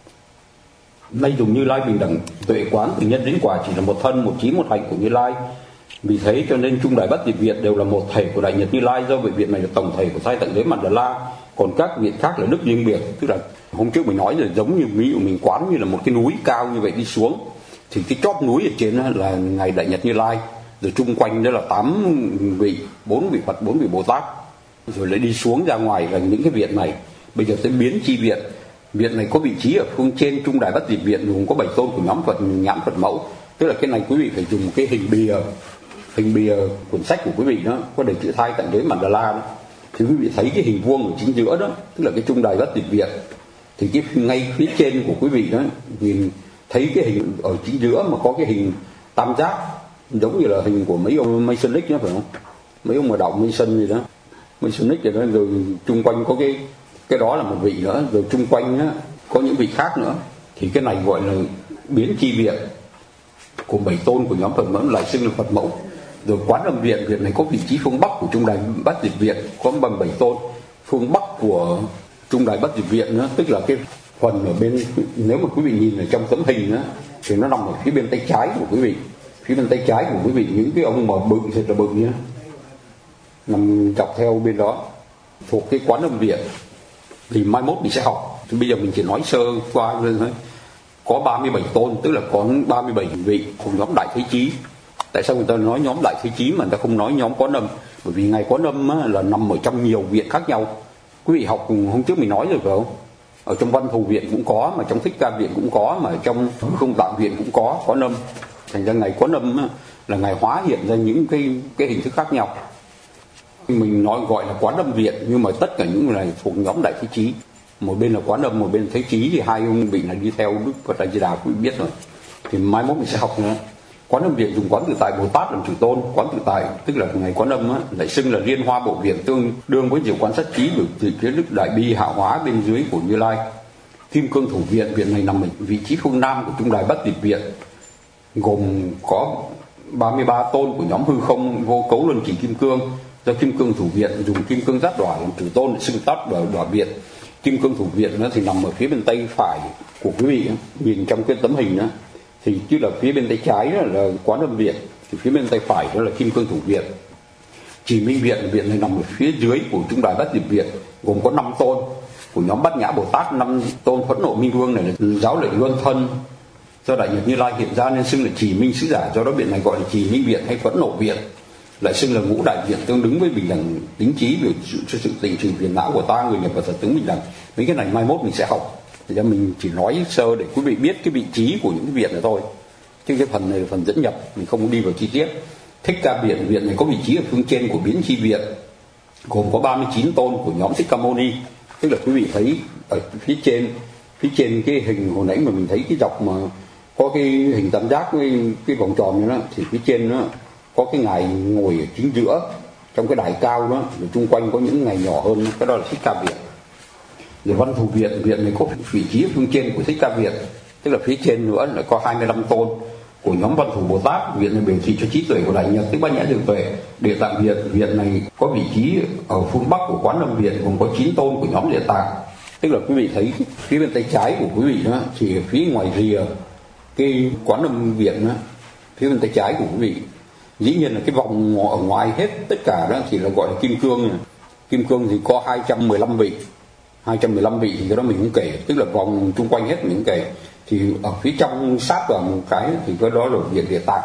Đây dùng Như Lai bình đẳng tuệ quán từ nhân đến quả chỉ là một thân, một trí, một hạnh của Như Lai. Vì thế cho nên Trung Đại Bát Diệp Viện đều là một thể của Đại Nhật Như Lai, do vậy viện này là tổng thể của Sai Tận Đế Mandala, còn các viện khác là đức riêng biệt. Tức là hôm trước mình nói là giống như ví dụ mình quán như là một cái núi cao như vậy đi xuống, thì cái chóp núi ở trên là ngài Đại Nhật Như Lai, rồi chung quanh đó là 8 vị, 4 vị Phật, 4 vị Bồ Tát, rồi lại đi xuống ra ngoài là những cái viện này. Bây giờ tới biến chi viện. Viện này có vị trí ở phương trên Trung Đại Bát Diệp Viện, gồm có 7 tôn của nhóm Phật Nhãn Phật Mẫu. Tức là cái này quý vị phải dùng một cái hình bìa cuốn sách của quý vị đó, có đề chữ Thai Tận Đế Mandala đó. Thì quý vị thấy cái hình vuông ở chính giữa đó, tức là cái Trung Đại Bát Diệp Viện. Thì cái ngay phía trên của quý vị đó, nhìn thấy cái hình ở chính giữa mà có cái hình tam giác, giống như là hình của mấy ông Masonic đó phải không? Mấy ông mà đạo Mason gì đó, Masonic rồi đó, rồi chung quanh có cái đó là một vị nữa, rồi chung quanh á có những vị khác nữa. Thì cái này gọi là biến chi viện của 7 tôn của nhóm Phật mẫu, lại xưng là Phật mẫu. Rồi Quán Âm viện, viện này có vị trí phương Bắc của Trung Đài Bát Diệp viện, có bằng 7 tôn. Phương Bắc của Trung Đài Bát Diệp viện đó, tức là cái phần ở bên, nếu mà quý vị nhìn ở trong tấm hình đó, thì nó nằm ở phía bên tay trái của quý vị. Phía bên tay trái của quý vị những cái ông mà bự thật là bự nhá, nằm dọc theo bên đó thuộc cái Quán Âm viện. Thì mai mốt mình sẽ học, thì bây giờ mình chỉ nói sơ qua thôi. Có 37 tôn, tức là có 37 vị của nhóm Đại Thế Chí. Tại sao người ta nói nhóm Đại Thế Chí mà người ta không nói nhóm Quán Âm? Bởi vì ngày Quán Âm á, là nằm ở trong nhiều viện khác nhau. Quý vị học hôm trước mình nói rồi phải không? Ở trong Văn Thù viện cũng có, mà trong Thích Ca viện cũng có, mà trong Không Tạng viện cũng có Quán Âm. Thành ra ngày Quán Âm á, là ngày hóa hiện ra những cái hình thức khác nhau. Mình nói gọi là Quán Âm viện, nhưng mà tất cả những người này thuộc nhóm Đại Thế Chí. Một bên là Quán Âm, một bên là Thế Chí, thì hai ông vị này đi theo Đức Phật A Di Đà quý vị biết rồi. Thì mai mốt mình sẽ học nữa. Quán Âm viện dùng Quán Tự Tại Bồ Tát làm chủ tôn. Quán Tự Tại tức là ngày Quán Âm á, lại xưng là Liên Hoa Bộ Viện, tương đương với diệu quán sát trí biểu thị phía Đức Đại Bi Hạ Hóa bên dưới của Như Lai. Kim Cương Thủ viện, viện này nằm ở vị trí phương Nam của Trung Đài Bát Diệp viện, gồm có 33 tôn của nhóm hư không vô cấu luân chỉ kim cương. Do Kim Cương Thủ viện dùng kim cương giác đỏa làm chủ tôn, xưng tắt đỏa viện. Kim Cương Thủ viện nó thì nằm ở phía bên tay phải của quý vị, nhìn trong cái tấm hình đó, thì chứ là phía bên tay trái đó là Quán Âm viện, thì phía bên tay phải đó là Kim Cương Thủ viện. Chỉ Minh viện, viện này nằm ở phía dưới của Trung Đài Bát Diệp viện, gồm có 5 tôn của nhóm Bát Nhã Bồ Tát. 5 tôn Phẫn Nộ Minh Vương này là giáo lệnh luân thân, do Đại Nhật Như Lai hiện ra nên xưng là Chỉ Minh Sứ Giả, do đó viện này gọi là Chỉ Minh viện hay Phẫn Nộ viện. Lại xưng là Ngũ Đại viện, tương đứng với bình đẳng tính trí, biểu cho sự tịnh trì phiền não của ta, người nhập vào thật tướng bình đẳng. Mấy cái này mai mốt mình sẽ học, thì ra mình chỉ nói sơ để quý vị biết cái vị trí của những cái viện này thôi, chứ cái phần này là phần dẫn nhập, mình không đi vào chi tiết. Thích Ca viện, viện này có vị trí ở phương trên của biến chi viện, gồm có 39 tôn của nhóm Thích Ca Mâu Ni. Tức là quý vị thấy ở phía trên cái hình hồi nãy mà mình thấy cái dọc mà có cái hình tam giác với cái vòng tròn này đó, thì phía trên đó có cái ngài ngồi ở chính giữa trong cái đài cao đó, rồi chung quanh có những ngài nhỏ hơn, cái đó là Thích Ca viện. Rồi Văn Thù viện, viện này có vị trí ở phương trên của Thích Ca viện, tức là phía trên nữa là có 25 tôn của nhóm Văn Thù Bồ Tát. Viện này biểu thị cho trí tuệ của Đại Nhật, tức Bát Nhã Diệu Tuệ. Địa Tạng viện, viện này có vị trí ở phương Bắc của Quán Âm viện, gồm có 9 tôn của nhóm Địa Tạng. Tức là quý vị thấy phía bên tay trái của quý vị đó, thì phía ngoài rìa cái Quán Âm viện đó, phía bên tay trái của quý vị, dĩ nhiên là cái vòng ở ngoài hết tất cả đó thì là gọi là kim cương này. Kim cương thì có 215 vị. 215 vị thì cái đó mình cũng kể, tức là vòng chung quanh hết mình cũng kể. Thì ở phía trong sát vào một cái thì cái đó là viện Địa Tạng.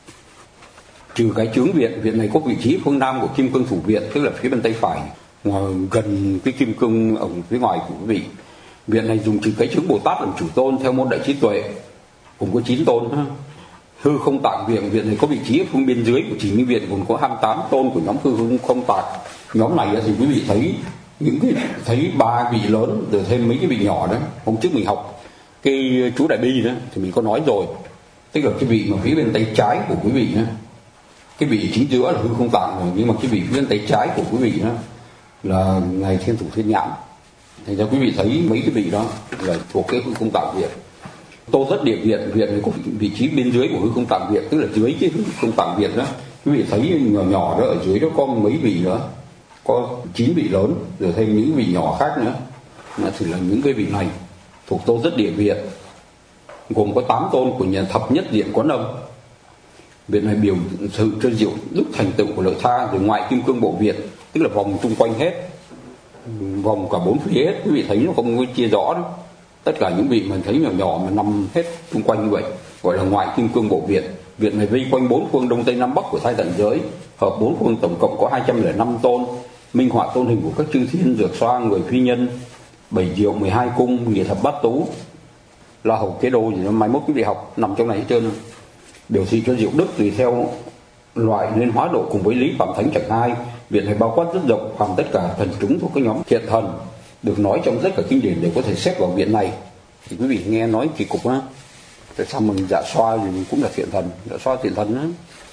Trừ cái chướng viện, viện này có vị trí phương Nam của Kim Cương Thủ viện, tức là phía bên tay phải, gần cái kim cương ở phía ngoài của quý vị. Viện này dùng trừ cái chướng Bồ Tát làm chủ tôn theo môn Đại Trí Tuệ, cũng có 9 tôn ha. Hư Không Tạng viện, viện này có vị trí ở phương bên dưới của Chỉ Minh viện, gồm có 28 tôn của nhóm Hư Không Tạng. Nhóm này thì quý vị thấy những cái thấy 3 vị lớn rồi thêm mấy cái vị nhỏ đó. Hôm trước mình học cái chú Đại Bi đó thì mình có nói rồi, tức là cái vị mà phía bên tay trái của quý vị đó, cái vị chính giữa là Hư Không Tạng rồi, nhưng mà cái vị phía bên tay trái của quý vị đó là ngài Thiên Thủ Thiên Nhãn. Thành ra quý vị thấy mấy cái vị đó là thuộc cái Hư Không Tạng viện. Tô Rất Địa viện, viện này có vị trí bên dưới của Hư Không Tạng viện, tức là dưới cái Hư Không Tạng viện đó. Quý vị thấy nhỏ nhỏ đó, ở dưới đó có mấy vị nữa, có 9 vị lớn rồi thêm những vị nhỏ khác nữa, thì là những cái vị này thuộc Tô Rất Địa viện, gồm có 8 tôn của nhà Thập Nhất Điện Quán Âm. Viện này biểu sự cho diệu đức thành tựu của lợi tha. Rồi ngoại Kim Cương Bộ viện, tức là vòng chung quanh hết, vòng cả 4 phía hết, quý vị thấy nó không có chia rõ đó. Tất cả những vị mình thấy nhỏ nhỏ mà nằm hết chung quanh như vậy gọi là ngoại Kim Cương Bộ viện. Viện này vây quanh 4 phương Đông Tây Nam Bắc của Thái Tận giới, hợp 4 phương tổng cộng có 205 tôn, minh họa tôn hình của các chư thiên, dược xoa, người phi nhân, 7 diệu, 12 cung, nghĩa thập bát tú, La Hầu Kế Đô gì đó, mai mốt quý vị học nằm trong này hết trơn. Biểu thị cho diệu đức tùy theo loại nên hóa độ cùng với lý phạm thánh chẳng hai. Viện này bao quát rất rộng, hoàn tất cả thần chúng thuộc các nhóm thiện thần được nói trong tất cả kinh điển đều có thể xếp vào viện này. Thì quý vị nghe nói kỳ cục á, tại sao mình Dạ Xoa thì cũng là thiện thần, Dạ Xoa thiện thần á,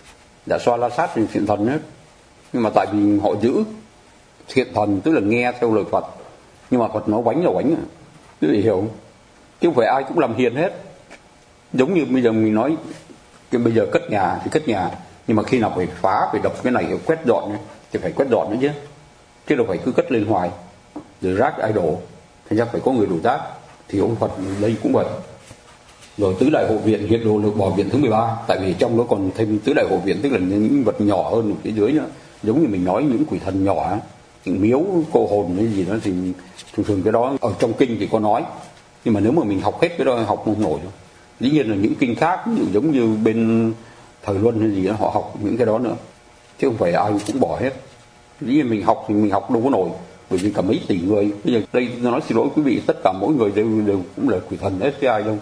Dạ xoa la sát thì thiện thần hết. Nhưng mà tại vì họ giữ thiện thần, tức là nghe theo lời Phật, nhưng mà Phật nói oánh là oánh, quý vị hiểu không? Chứ không phải ai cũng làm hiền hết. Giống như bây giờ mình nói bây giờ cất nhà thì cất nhà, nhưng mà khi nào phải phá, phải đập cái này, phải quét dọn thì phải quét dọn nữa chứ đâu phải cứ cất lên hoài rồi rác ai đổ. Thành ra phải có người đổ rác. Thì ông Phật đây cũng vậy. Rồi tứ đại hộ viện, hiện đồ lực bảo viện thứ 13, tại vì trong đó còn thêm tứ đại hộ viện, tức là những vật nhỏ hơn ở phía dưới nữa, giống như mình nói những quỷ thần nhỏ, những miếu cô hồn hay gì đó, thì thường cái đó ở trong kinh thì có nói, nhưng mà nếu mà mình học hết cái đó học không nổi đâu. Dĩ nhiên là những kinh khác, giống như bên Thời Luân hay gì đó, họ học những cái đó nữa, chứ không phải ai cũng bỏ hết. Dĩ nhiên mình học thì mình học đâu có nổi, bởi vì cả mấy tỷ người. Bây giờ đây nói xin lỗi quý vị, tất cả mỗi người đều cũng là quỷ thần SCI đâu.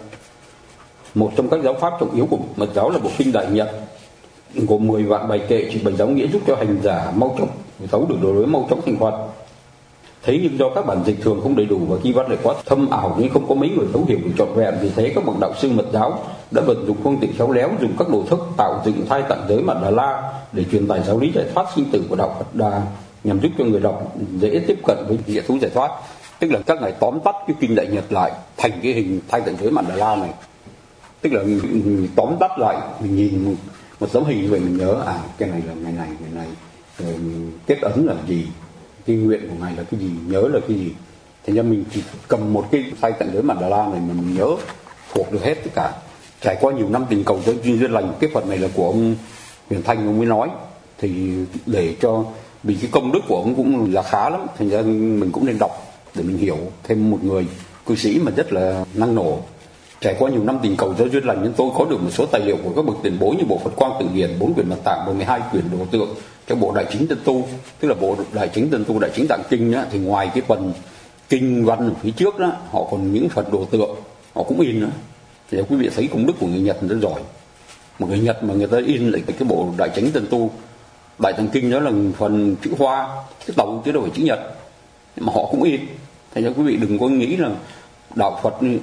Một trong các giáo pháp trọng yếu của Mật giáo là bộ kinh Đại Nhật, gồm 10 vạn bài kệ chỉ bày giáo nghĩa, giúp cho hành giả mau chóng thấu được đối mau chóng thành Phật. Thế nhưng do các bản dịch thường không đầy đủ và kinh văn lại quá thâm ảo nên không có mấy người thấu hiểu được trọn vẹn. Vì thế các bậc đạo sư Mật giáo đã vận dụng phương tiện khéo léo, dùng các đồ thức tạo dựng thai tặng giới Mạt Đà La để truyền tải giáo lý giải thoát sinh tử của đạo Phật Đà, nhằm giúp cho người đọc dễ tiếp cận với nghĩa thú giải thoát. Tức là các ngài tóm tắt cái kinh Đại Nhật lại thành cái hình thai tặng giới Mạt Đà La này. Tức là mình tóm tắt lại, mình nhìn một tấm hình như vậy mình nhớ cái này là ngày này, rồi kết ấn là gì, kinh nguyện của ngài là cái gì, nhớ là cái gì. Thành ra mình chỉ cầm một cái thai tặng giới Mạt Đà La này mà mình nhớ thuộc được hết tất cả. Trải qua nhiều năm tình cầu cho duyên lành, cái Phật này là của ông Huyền Thanh ông mới nói, thì để cho vì cái công đức của ông cũng là khá lắm, thành ra mình cũng nên đọc để mình hiểu thêm một người cư sĩ mà rất là năng nổ. Trải qua nhiều năm tình cầu do duyên lành nên tôi có được một số tài liệu của các bậc tiền bối như bộ Phật Quang Tự Hiển, 4 quyển Mật Tạng và 12 quyển Đồ Tượng trong bộ Đại Chính Tân Tu, tức là bộ Đại Chính Tân Tu, Đại Chính Tạng Kinh á, thì ngoài cái phần kinh văn ở phía trước đó, họ còn những Phật Đồ Tượng họ cũng in nữa. Thì quý vị thấy công đức của người Nhật rất giỏi. Một người Nhật mà người ta in lại cái bộ Đại Chính Tân Tu, Đại Tạng Kinh đó là phần chữ Hoa, chữ Tàu chứ đâu phải chữ Nhật, mà họ cũng in. Thành ra quý vị đừng có nghĩ là đạo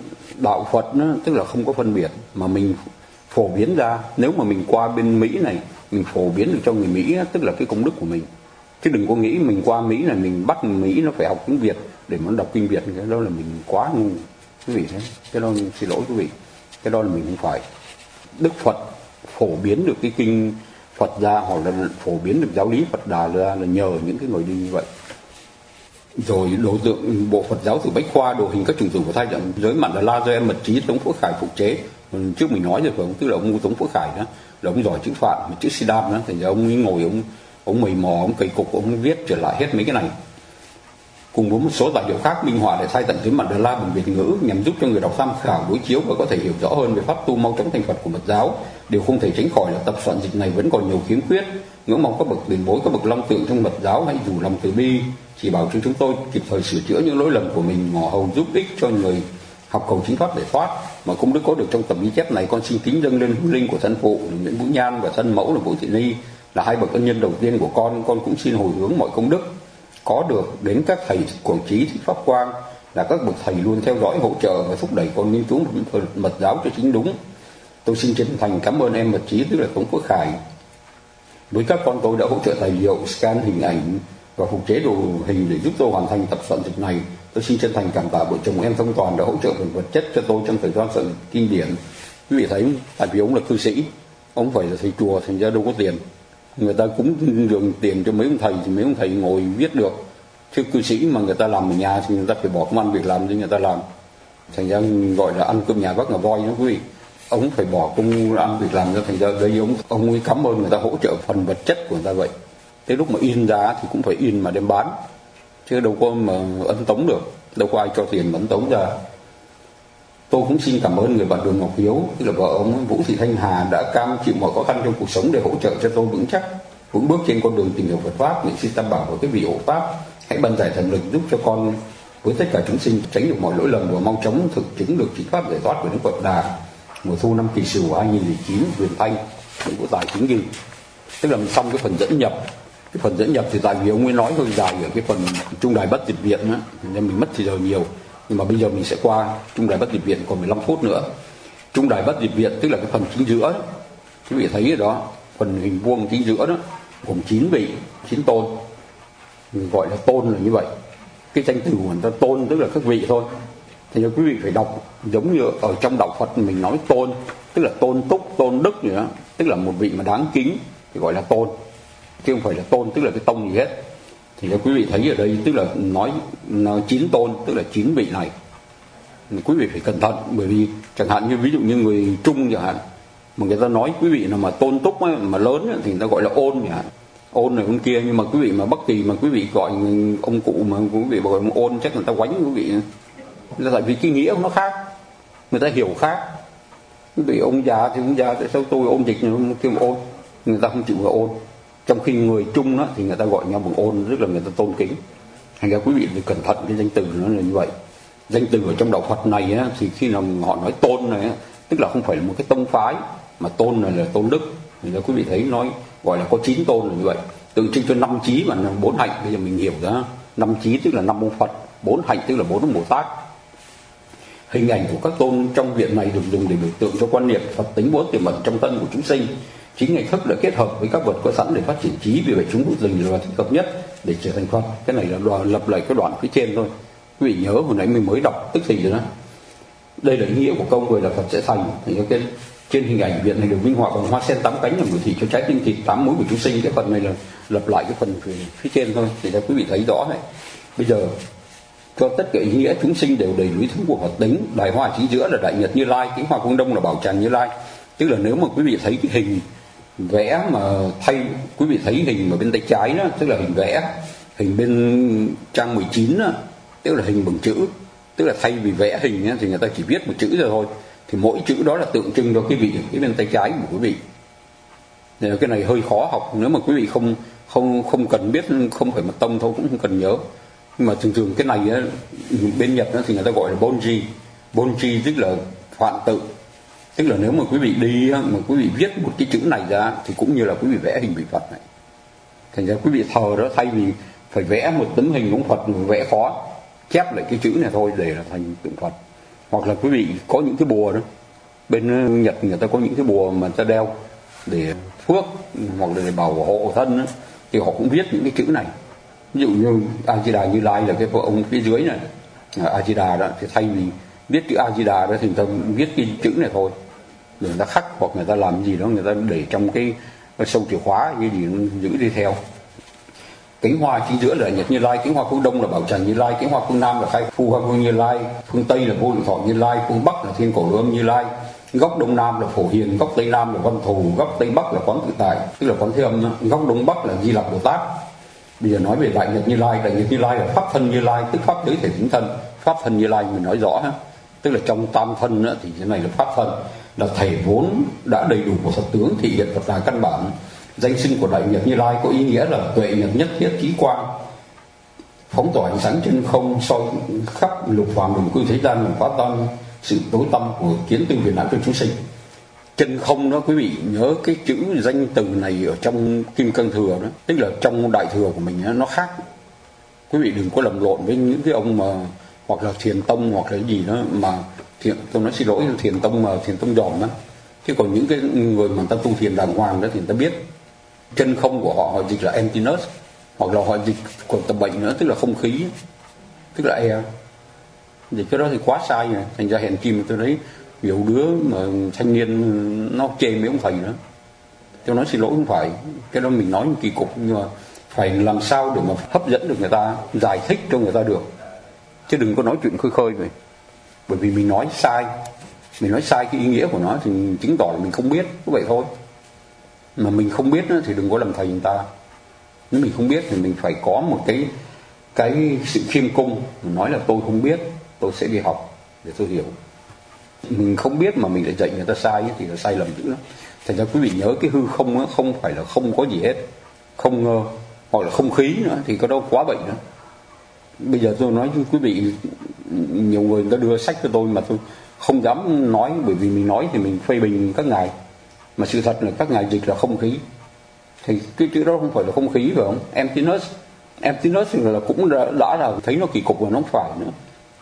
Phật nó tức là không có phân biệt, mà mình phổ biến ra. Nếu mà mình qua bên Mỹ này, mình phổ biến được cho người Mỹ, tức là cái công đức của mình. Chứ đừng có nghĩ mình qua Mỹ này mình bắt người Mỹ nó phải học tiếng Việt để mà đọc kinh Việt, cái đó là mình quá ngu quý vị. Thế cái đó xin lỗi quý vị, cái đó là mình không phải. Đức Phật phổ biến được cái kinh Phật ra, hoặc là phổ biến được giáo lý Phật Đà ra là nhờ những cái người đi như vậy. Rồi đồ tượng bộ Phật giáo từ Bách Khoa, đồ hình các chủng tử của thai tặng giới Mạt Đà La do em Mật Trí Tống Phước Khải phục chế. Trước mình nói rồi phải không, tức là ông Tống Phước Khải đó là ông giỏi chữ Phạn, chữ Siddham đó, thành ra ông ấy ngồi ông mầy mò, ông cày cục, ông viết trở lại hết mấy cái này, cùng với một số tài liệu khác minh họa để thai tặng giới Mạt Đà La bằng Việt ngữ, nhằm giúp cho người đọc tham khảo đối chiếu và có thể hiểu rõ hơn về pháp tu mau chóng thành Phật của Mật giáo. Điều không thể tránh khỏi là tập soạn dịch này vẫn còn nhiều khiếm khuyết. Ngưỡng mong các bậc tiền bối, các bậc long tượng trong Mật giáo hãy đủ lòng từ bi chỉ bảo cho chúng tôi kịp thời sửa chữa những lỗi lầm của mình, ngỏ hầu giúp ích cho người học cầu chính pháp để thoát. Mà công đức có được trong tập ghi chép này, con xin kính dâng lên hương linh của thân phụ là Nguyễn Vũ Nhan và thân mẫu là Vũ Thị Ni, là hai bậc ân nhân đầu tiên của con cũng xin hồi hướng mọi công đức có được đến các thầy Quảng Trí, Thích Pháp Quang, là các bậc thầy luôn theo dõi, hỗ trợ và thúc đẩy con nghiên cứu Mật giáo cho chính đúng. Tôi xin chân thành cảm ơn em Mật Trí, tức là Tống Phước Khải. Với các con tôi đã hỗ trợ tài liệu, scan hình ảnh và phục chế đồ hình để giúp tôi hoàn thành tập soạn dịch này. Tôi xin chân thành cảm tạ vợ chồng em Thông Toàn đã hỗ trợ phần vật chất cho tôi trong thời gian soạn kinh điển. Quý vị thấy, tại vì ông là cư sĩ, ông phải là thầy chùa, thành ra đâu có tiền. Người ta cũng đường tiền cho mấy ông thầy thì mấy ông thầy ngồi viết được. Chứ cư sĩ mà người ta làm ở nhà thì người ta phải bỏ công ăn việc làm cho người ta làm. Thành ra gọi là ăn cơm nhà vác ngà voi đó quý vị. Ông phải bỏ công ăn việc làm cho, thành ra đây ông ấy cảm ơn người ta hỗ trợ phần vật chất của người ta vậy. Thế lúc mà in ra thì cũng phải in mà đem bán, chứ đâu có mà ấn tống được, đâu có ai cho tiền mà ấn tống ra. Tôi cũng xin cảm ơn người bạn Đường Ngọc Hiếu, tức là vợ ông Vũ Thị Thanh Hà, đã cam chịu mọi khó khăn trong cuộc sống để hỗ trợ cho tôi vững bước trên con đường tìm hiểu Phật pháp. Nguyện xin Tam Bảo và cái vị hộ pháp hãy ban giải thần lực giúp cho con với tất cả chúng sinh tránh được mọi lỗi lầm và mau chóng thực chứng được chính pháp giải thoát của Đức Phật Đà. Mùa thu năm Kỷ Sửu 2009, Huyền Thanh, những của tài chính ghi. Tức là xong cái phần dẫn nhập. Cái phần dẫn nhập thì tại vì ông ấy nói hơi dài ở cái phần Trung Đài Bất Diệt Viện á, nên mình mất thời giờ nhiều. Nhưng mà bây giờ mình sẽ qua Trung Đài Bất Diệt Viện còn 15 phút nữa. Trung Đài Bất Diệt Viện tức là cái phần chính giữa ấy. Quý vị thấy ở đó, phần hình vuông chính giữa đó gồm 9 vị, 9 tôn, mình gọi là tôn là như vậy. Cái danh từ của người ta tôn tức là các vị thôi. Thì quý vị phải đọc giống như ở trong đạo Phật mình nói tôn, tức là tôn túc, tôn đức nữa, tức là một vị mà đáng kính thì gọi là tôn, chứ không phải là tôn tức là cái tông gì hết. Thì quý vị thấy ở đây tức là nói 9 tôn tức là 9 vị này. Quý vị phải cẩn thận, bởi vì chẳng hạn như ví dụ như người Trung chẳng hạn, mà người ta nói quý vị nào mà tôn túc ấy, mà lớn ấy, thì người ta gọi là ôn chẳng hạn, ôn này con kia. Nhưng mà quý vị mà Bắc Kỳ mà quý vị gọi ông cụ mà quý vị gọi ông ôn chắc người ta quánh quý vị. Tại vì cái nghĩa nó khác, người ta hiểu khác. Quý vị ông già thì ông già, tại sao tôi ôn dịch kêu ôn, người ta không chịu gọi ôn. Trong khi người Trung đó, thì người ta gọi nhau bằng ôn, rất là người ta tôn kính. Thành ra quý vị phải cẩn thận cái danh từ nó là như vậy. Danh từ ở trong đạo Phật này á, thì khi nào họ nói tôn này á, tức là không phải là một cái tông phái, mà tôn này là tôn đức. Thì quý vị thấy nói gọi là có 9 tôn là như vậy, tượng trưng cho 5 trí và 4 hạnh. Bây giờ mình hiểu ra 5 trí tức là 5 ông Phật, 4 hạnh tức là 4 ông Bồ Tát. Hình ảnh của các tôn trong viện này được dùng để biểu tượng cho quan niệm Phật tính vốn tiềm ẩn trong tâm của chúng sinh. Chính ngày thức đã kết hợp với các vật có sẵn để phát triển trí, vì vậy chúng được dình là thích hợp nhất để trở thành Phật. Cái này là lập lại cái đoạn phía trên thôi. Quý vị nhớ hồi nãy mình mới đọc tức thì rồi đó. Đây là ý nghĩa của câu người là Phật sẽ thành. Thì cái trên hình ảnh viện này được minh họa bằng hoa sen 8 cánh là biểu thị cho trái tim thịt 8 múi của chúng sinh. Cái phần này là lập lại cái phần phía trên thôi, để cho quý vị thấy rõ này. Bây giờ cho tất cả ý nghĩa chúng sinh đều đầy lý thứ của Phật tính. Đài hoa chính giữa là Đại Nhật Như Lai, cánh hoa phương đông là Bảo Tràng Như Lai. Tức là nếu mà quý vị thấy cái hình vẽ mà thay, quý vị thấy hình mà bên tay trái đó, tức là hình vẽ, hình bên trang 19 đó, tức là hình bằng chữ, tức là thay vì vẽ hình á, thì người ta chỉ viết một chữ rồi thôi. Thì mỗi chữ đó là tượng trưng cho cái vị cái bên tay trái của quý vị. Cái này hơi khó học, nếu mà quý vị không cần biết, không phải mật tông thôi cũng không cần nhớ. Nhưng mà thường cái này á, bên Nhật á, thì người ta gọi là bonji. Bonji tức là phạn tự. Tức là nếu mà quý vị đi á, mà quý vị viết một cái chữ này ra thì cũng như là quý vị vẽ hình vị Phật này. Thành ra quý vị thờ đó, thay vì phải vẽ một tấm hình ông Phật vẽ khó, chép lại cái chữ này thôi để là thành tượng Phật. Hoặc là quý vị có những cái bùa đó, bên Nhật người ta có những cái bùa mà người ta đeo để phước hoặc là để bảo hộ thân đó, thì họ cũng viết những cái chữ này. Ví dụ như A Di Đà Như Lai là cái ông phía dưới này, A Di Đà đó, thì thay vì viết chữ A Di Đà đó thì người ta viết cái chữ này thôi, rồi người ta khắc hoặc người ta làm gì đó, người ta để trong cái sâu chìa khóa cái gì nó giữ đi theo. Cánh hoa chính giữa là Nhật Như Lai, cánh hoa phương đông là Bảo Tràng Như Lai, cánh hoa phương nam là Khai Phu Hoa Vương Như Lai, phương tây là Vô Lượng Thọ Như Lai, phương bắc là Thiên Cổ Lưu Âm Như Lai, góc đông nam là Phổ Hiền, góc tây nam là Văn Thù, góc tây bắc là Quán Tự Tại, tức là Quán Thế Âm, góc đông bắc là Di Lặc Bồ Tát. Bây giờ nói về Đại Nhật Như Lai, Đại Nhật Như Lai là pháp thân Như Lai, tức pháp giới thể tính thân. Pháp thân Như Lai mình nói rõ ha, tức là trong tam thân đó, thì cái này là pháp thân, là thể vốn đã đầy đủ của Phật tướng, thị hiện Phật đà căn bản. Danh sinh của Đại Nhật Như Lai có ý nghĩa là tuệ nhật nhất thiết trí quang, phóng tỏa ánh sáng chân không soi khắp lục phàm đồng cư thế gian, làm phá tan sự tối tâm của kiến tư huyền ảo cho chúng sinh. Chân không đó, quý vị nhớ cái chữ danh từ này ở trong Kim Cang Thừa đó, tức là trong Đại Thừa của mình đó, nó khác. Quý vị đừng có lầm lộn với những cái ông mà hoặc là thiền tông hoặc là cái gì đó mà tôi nói xin lỗi, thiền tông mà thiền tông dòm đó. Chứ còn những cái người mà người ta tu thiền đàng hoàng đó thì người ta biết chân không của họ dịch là emptiness, hoặc là họ dịch của tập bệnh nữa, tức là không khí, tức là air. Thì cái đó thì quá sai rồi. Thành ra hèn chi mà tôi thấy nhiều đứa mà thanh niên nó chê mấy ông thầy nữa. Tôi nói xin lỗi, không phải cái đó mình nói kỳ cục, nhưng mà phải làm sao để mà hấp dẫn được người ta, giải thích cho người ta được, chứ đừng có nói chuyện khơi khơi vậy. Bởi vì mình nói sai cái ý nghĩa của nó thì chứng tỏ là mình không biết, cứ vậy thôi. Mà mình không biết thì đừng có làm thầy người ta. Nếu mình không biết thì mình phải có một cái sự khiêm cung, mình nói là tôi không biết, tôi sẽ đi học để tôi hiểu. Mình không biết mà mình lại dạy người ta sai thì là sai lầm dữ lắm. Thành ra quý vị nhớ cái hư không đó, không phải là không có gì hết, không ngờ hoặc là không khí nữa, thì cái đó quá bệnh nữa. Bây giờ tôi nói với quý vị, nhiều người ta đưa sách cho tôi mà tôi không dám nói, bởi vì mình nói thì mình phê bình các ngài, mà sự thật là các ngài dịch là không khí. Thì cái chữ đó không phải là không khí, phải không? Emptiness thì là cũng đã là thấy nó kỳ cục và nó không phải nữa.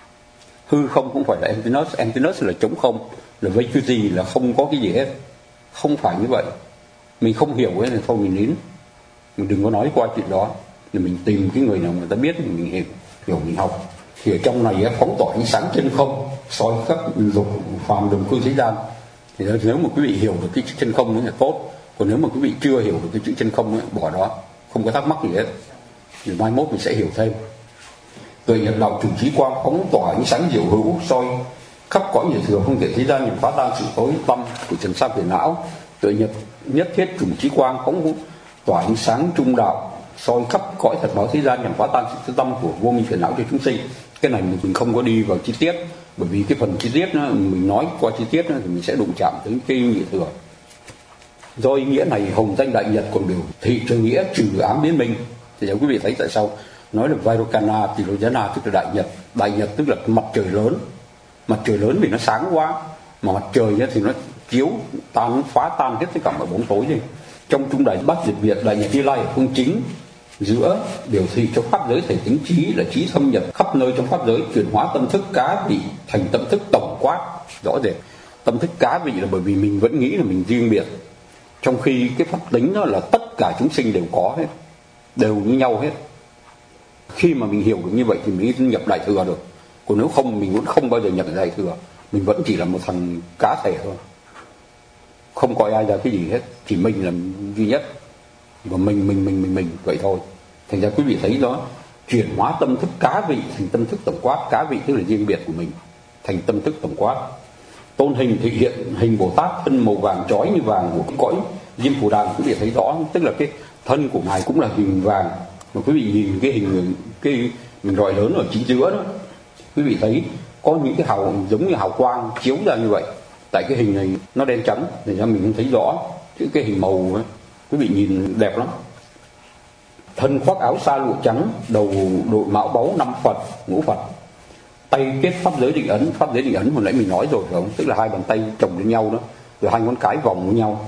Hư không phải là emptiness là trống không, là vacuity, là không có cái gì hết. Không phải như vậy. Mình không hiểu ấy thì thôi mình nín, mình đừng có nói qua chuyện đó, thì mình tìm cái người nào người ta biết thì mình hiểu mình học. Thì ở trong này phóng tỏa ánh sáng chân không, soi khắp lục phàm đồng cư thế gian. Thì nếu mà quý vị hiểu được cái chữ chân không ấy là tốt, còn nếu mà quý vị chưa hiểu được cái chữ chân không ấy, bỏ đó, không có thắc mắc gì hết, thì mai mốt mình sẽ hiểu thêm. Tuệ nhập đạo chủ trí quang phóng tỏa ánh sáng diệu hữu, soi khắp cõi nhật thừa không thể thế gian, nhằm phá tan sự tối tăm của trần sa phiền não. Tuệ nhập nhất thiết chủ trí quang phóng tỏa ánh sáng trung đạo, soi khắp cõi thật báo thế gian, nhằm phá tan sự tối tăm của vô minh phiền não cho chúng sinh. Cái này mình không có đi vào chi tiết, bởi vì cái phần chi tiết đó, mình nói qua chi tiết đó, thì mình sẽ đụng chạm tới cái nhị thừa. Do ý nghĩa này hồng danh đại nhật còn biểu thị cho nghĩa trừ ám biến minh. Thì quý vị thấy tại sao nói là Vairocana Tirojana tức là đại nhật. Đại nhật tức là mặt trời lớn. Mặt trời lớn vì nó sáng quá, mà mặt trời thì nó chiếu tan, phá tan hết tất cả mọi bóng tối đi. Trong trung đại bát diệt việt, đại nhật Như Lai ở phương chính giữa, biểu thị cho pháp giới thể tính trí là trí thâm nhập khắp nơi trong pháp giới, chuyển hóa tâm thức cá vị thành tâm thức tổng quát. Rõ rệt tâm thức cá vị là bởi vì mình vẫn nghĩ là mình riêng biệt, trong khi cái pháp tính đó là tất cả chúng sinh đều có hết, đều như nhau hết. Khi mà mình hiểu được như vậy thì mình mới nhập đại thừa được. Còn nếu không mình vẫn không bao giờ nhập đại thừa, mình vẫn chỉ là một thằng cá thể thôi, không coi ai ra cái gì hết, chỉ mình là duy nhất, và mình vậy thôi. Thành ra quý vị thấy đó, chuyển hóa tâm thức cá vị thành tâm thức tổng quát. Cá vị tức là riêng biệt của mình, thành tâm thức tổng quát. Tôn hình thị hiện hình Bồ Tát thân màu vàng chói như vàng của cái cõi Diêm Phù Đàm. Quý vị thấy rõ, tức là cái thân của ngài cũng là hình vàng. Mà quý vị nhìn cái hình, cái mình rọi lớn ở chính giữa đó, quý vị thấy có những cái hào giống như hào quang chiếu ra như vậy. Tại cái hình này nó đen trắng để cho mình không thấy rõ, chứ cái hình màu ấy, quý vị nhìn đẹp lắm. Thân khoác áo sa lụa trắng, đầu đội mão báu 5 Phật, ngũ Phật, tay kết pháp giới định ấn. Pháp giới định ấn hồi nãy mình nói rồi phải không? Tức là hai bàn tay chồng lên nhau đó, rồi hai ngón cái vòng với nhau.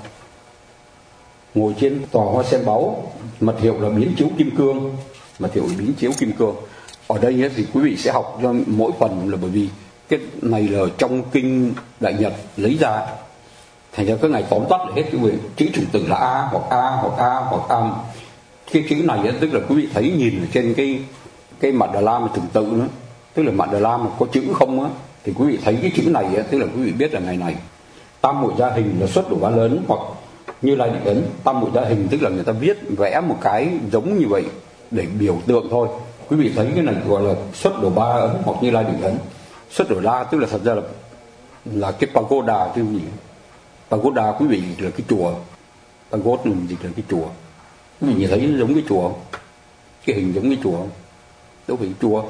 Ngồi trên tòa hoa sen báu, mật hiệu là biến chiếu kim cương. Mật hiệu là biến chiếu kim cương. Ở đây thì quý vị sẽ học cho mỗi phần, là bởi vì cái này là trong kinh Đại Nhật lấy ra, thành ra các ngài tóm tắt hết cái chữ chủng tử là A hoặc A hoặc A hoặc A. Cái chữ này ấy, tức là quý vị thấy nhìn ở trên cái mặt Đà La mà chủng tự nữa, tức là mặt Đà La mà có chữ không á, thì quý vị thấy cái chữ này ấy, tức là quý vị biết là ngày này. Tam muội gia hình là xuất đổ ba lớn, hoặc Như Lai định ấn. Tam muội gia hình tức là người ta viết vẽ một cái giống như vậy để biểu tượng thôi. Quý vị thấy cái này gọi là xuất đổ ba ấn hoặc Như Lai định ấn. Xuất đổ la tức là thật ra là cái pagoda chứ gì. Pagoda quý vị là cái chùa, pagoda mình dịch là cái chùa. Quý vị nhìn thấy nó giống cái chùa không? Cái hình giống cái chùa không? Đâu phải chùa.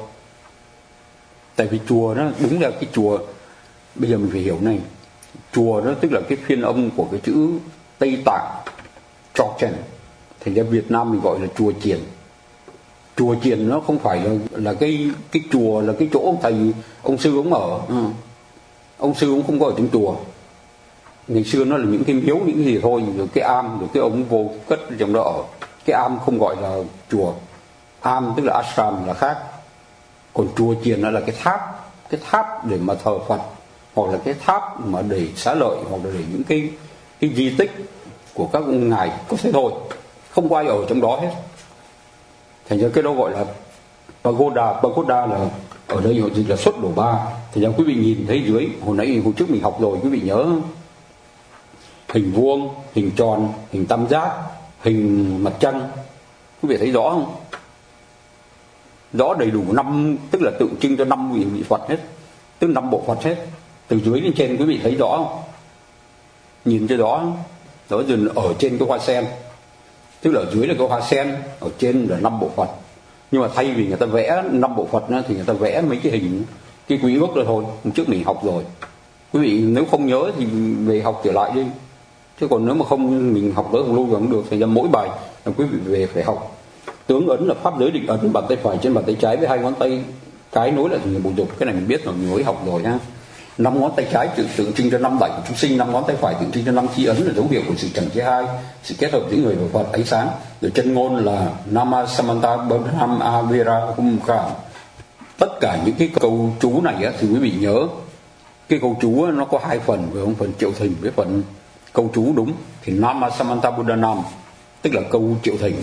Tại vì chùa nó đúng là cái chùa. Bây giờ mình phải hiểu này, chùa đó tức là cái phiên âm của cái chữ Tây Tạng Chochen. Thành ra Việt Nam mình gọi là chùa chiền. Chùa chiền nó không phải là cái chùa là cái chỗ ông thầy ông sư ông ở. Ông sư ông không có ở trong chùa. Ngày xưa nó là những cái miếu, những cái gì thôi, rồi cái am, rồi cái ông vô cất trong đó ở. Cái am không gọi là chùa. Am tức là ashram là khác. Còn chùa chiền nó là cái tháp để mà thờ Phật, hoặc là cái tháp mà để xá lợi, hoặc là để những cái di tích của các ngài có thế thôi, không có ai ở trong đó hết. Thành ra cái đó gọi là pagoda. Pagoda là ở đây họ dịch là xuất đổ ba. Thành ra quý vị nhìn thấy dưới, hồi trước mình học rồi, quý vị nhớ hình vuông, hình tròn, hình tam giác, hình mặt trăng, quý vị thấy rõ không? Rõ đầy đủ 5, tức là tượng trưng cho 5 vị Phật hết, tức 5 bộ Phật hết, từ dưới lên trên. Quý vị thấy rõ không? Nhìn cho rõ. Đó dừng ở trên cái hoa sen, tức là ở dưới là cái hoa sen, ở trên là 5 bộ Phật. Nhưng mà thay vì người ta vẽ 5 bộ Phật nữa, thì người ta vẽ mấy cái hình, cái quy ước đó thôi. Hôm trước mình học rồi. Quý vị nếu không nhớ thì về học trở lại đi, chứ còn nếu mà không, mình học đỡ không lâu rồi không được. Thành ra mỗi bài là quý vị về phải học. Tướng ấn là pháp giới định ấn, bàn tay phải trên bàn tay trái với hai ngón tay cái nối lại thành bộ dục. Cái này mình biết rồi, mình mới học rồi nha. 5 ngón tay trái tượng trưng cho 5 đại của chúng sinh, 5 ngón tay phải tượng trưng cho 5 chi ấn, là dấu hiệu của sự trần chế hai, sự kết hợp giữa người và Phật ánh sáng. Rồi chân ngôn là Nama Samanta Brahma Avira Humkha. Tất cả những cái câu chú này á, thì quý vị nhớ cái câu chú á, nó có hai phần, phải không? Phần triệu thình với phần câu chú đúng thì Nama Samanta Buddhanam tức là câu triệu thỉnh,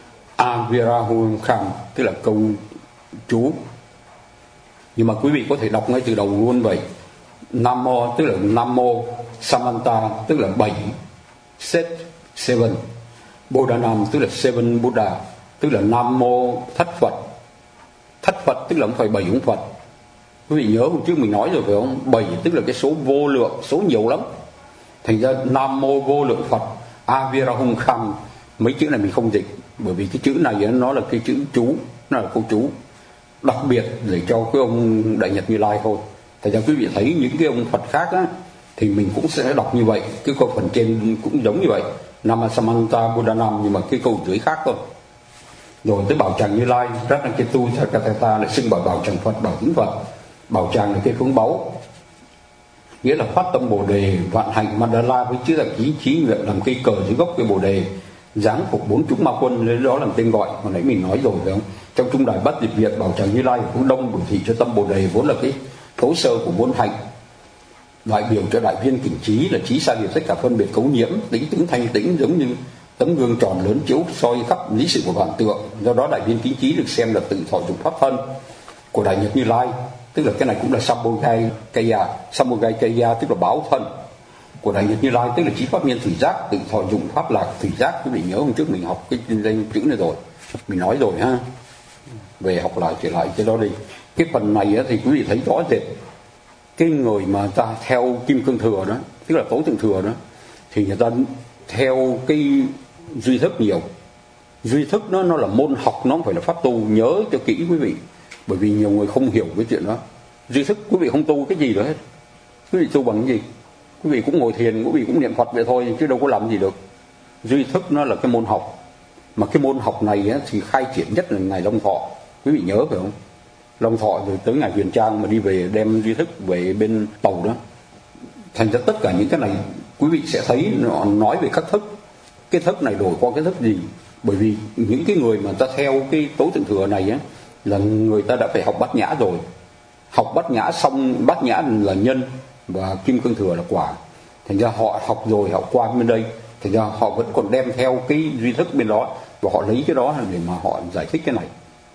Avirahum Kham tức là câu chú. Nhưng mà quý vị có thể đọc ngay từ đầu luôn vậy. Nam mô tức là Nam mô, Samanta tức là 7, Set 7, Buddhanam tức là 7 Buddha, tức là Nam mô thất Phật. Thất Phật tức là không phải 7 ông Phật. Quý vị nhớ hôm trước mình nói rồi phải không? 7 tức là cái số vô lượng, số nhiều lắm. Thành ra Nam mô vô lượng Phật, Avirahum Kham, mấy chữ này mình không dịch, bởi vì cái chữ này nó là cái chữ chú, nó là câu chú đặc biệt để cho cái ông Đại Nhật Như Lai thôi. Thành ra quý vị thấy những cái ông Phật khác á, thì mình cũng sẽ đọc như vậy. Cái câu phần trên cũng giống như vậy, Nama Samanta Buddhanam, nhưng mà cái câu dưới khác thôi. Rồi tới Bảo Tràng Như Lai, Ratnaketu Sakatata lại xưng Bảo Tràng Phật, Bảo Tính Phật. Bảo Tràng là cái phướng báu, nghĩa là phát tâm Bồ Đề, vạn hạnh Mandala với chữ là ý chí nguyện làm cây cờ dưới gốc cây Bồ Đề, giáng phục 4 chúng ma quân, lấy đó làm tên gọi. Hồi nãy mình nói rồi phải không? Trong trung đài Bát Diệp Việt, Bảo Tràng Như Lai cũng đông biểu thị cho tâm Bồ Đề vốn là cái thấu sơ của 4 hạnh. Đại biểu cho đại viên kỉnh trí là trí xa biệt tất cả phân biệt cấu nhiễm, tính tướng thanh tĩnh giống như tấm gương tròn lớn chiếu soi khắp lý sự của vạn tượng. Do đó đại viên kính trí được xem là tự thọ dụng pháp thân của Đại Nhật Như Lai, tức là cái này cũng là Sambhogai Kaya. Sambhogai Kaya tức là báo thân của Đại Nhật Như Lai, tức là trí pháp nhân thủy giác, tự thọ dụng pháp lạc thủy giác. Quý vị nhớ hôm trước mình học cái danh chữ này rồi, mình nói rồi ha, về học lại trở lại cái đó đi. Cái phần này thì quý vị thấy rõ rệt, cái người mà ta theo Kim Cương Thừa đó, tức là Tối Thượng Thừa đó, thì người ta theo cái duy thức nhiều. Duy thức nó là môn học, nó không phải là pháp tu, nhớ cho kỹ quý vị, bởi vì nhiều người không hiểu cái chuyện đó. Duy thức quý vị không tu cái gì đó hết. Quý vị tu bằng cái gì? Quý vị cũng ngồi thiền, quý vị cũng niệm Phật vậy thôi, chứ đâu có làm gì được. Duy thức nó là cái môn học, mà cái môn học này thì khai triển nhất là ngày Long Thọ. Quý vị nhớ phải không? Long Thọ rồi tới ngày Huyền Trang mà đi về đem duy thức về bên tàu đó. Thành ra tất cả những cái này quý vị sẽ thấy nó nói về các thức. Cái thức này đổi qua cái thức gì? Bởi vì những cái người mà ta theo cái Tối Thượng Thừa này á, là người ta đã phải học Bát Nhã rồi. Học Bát Nhã xong, Bát Nhã là nhân và Kim Cương Thừa là quả. Thành ra họ học rồi, họ qua bên đây, thành ra họ vẫn còn đem theo cái duy thức bên đó, và họ lấy cái đó để mà họ giải thích cái này.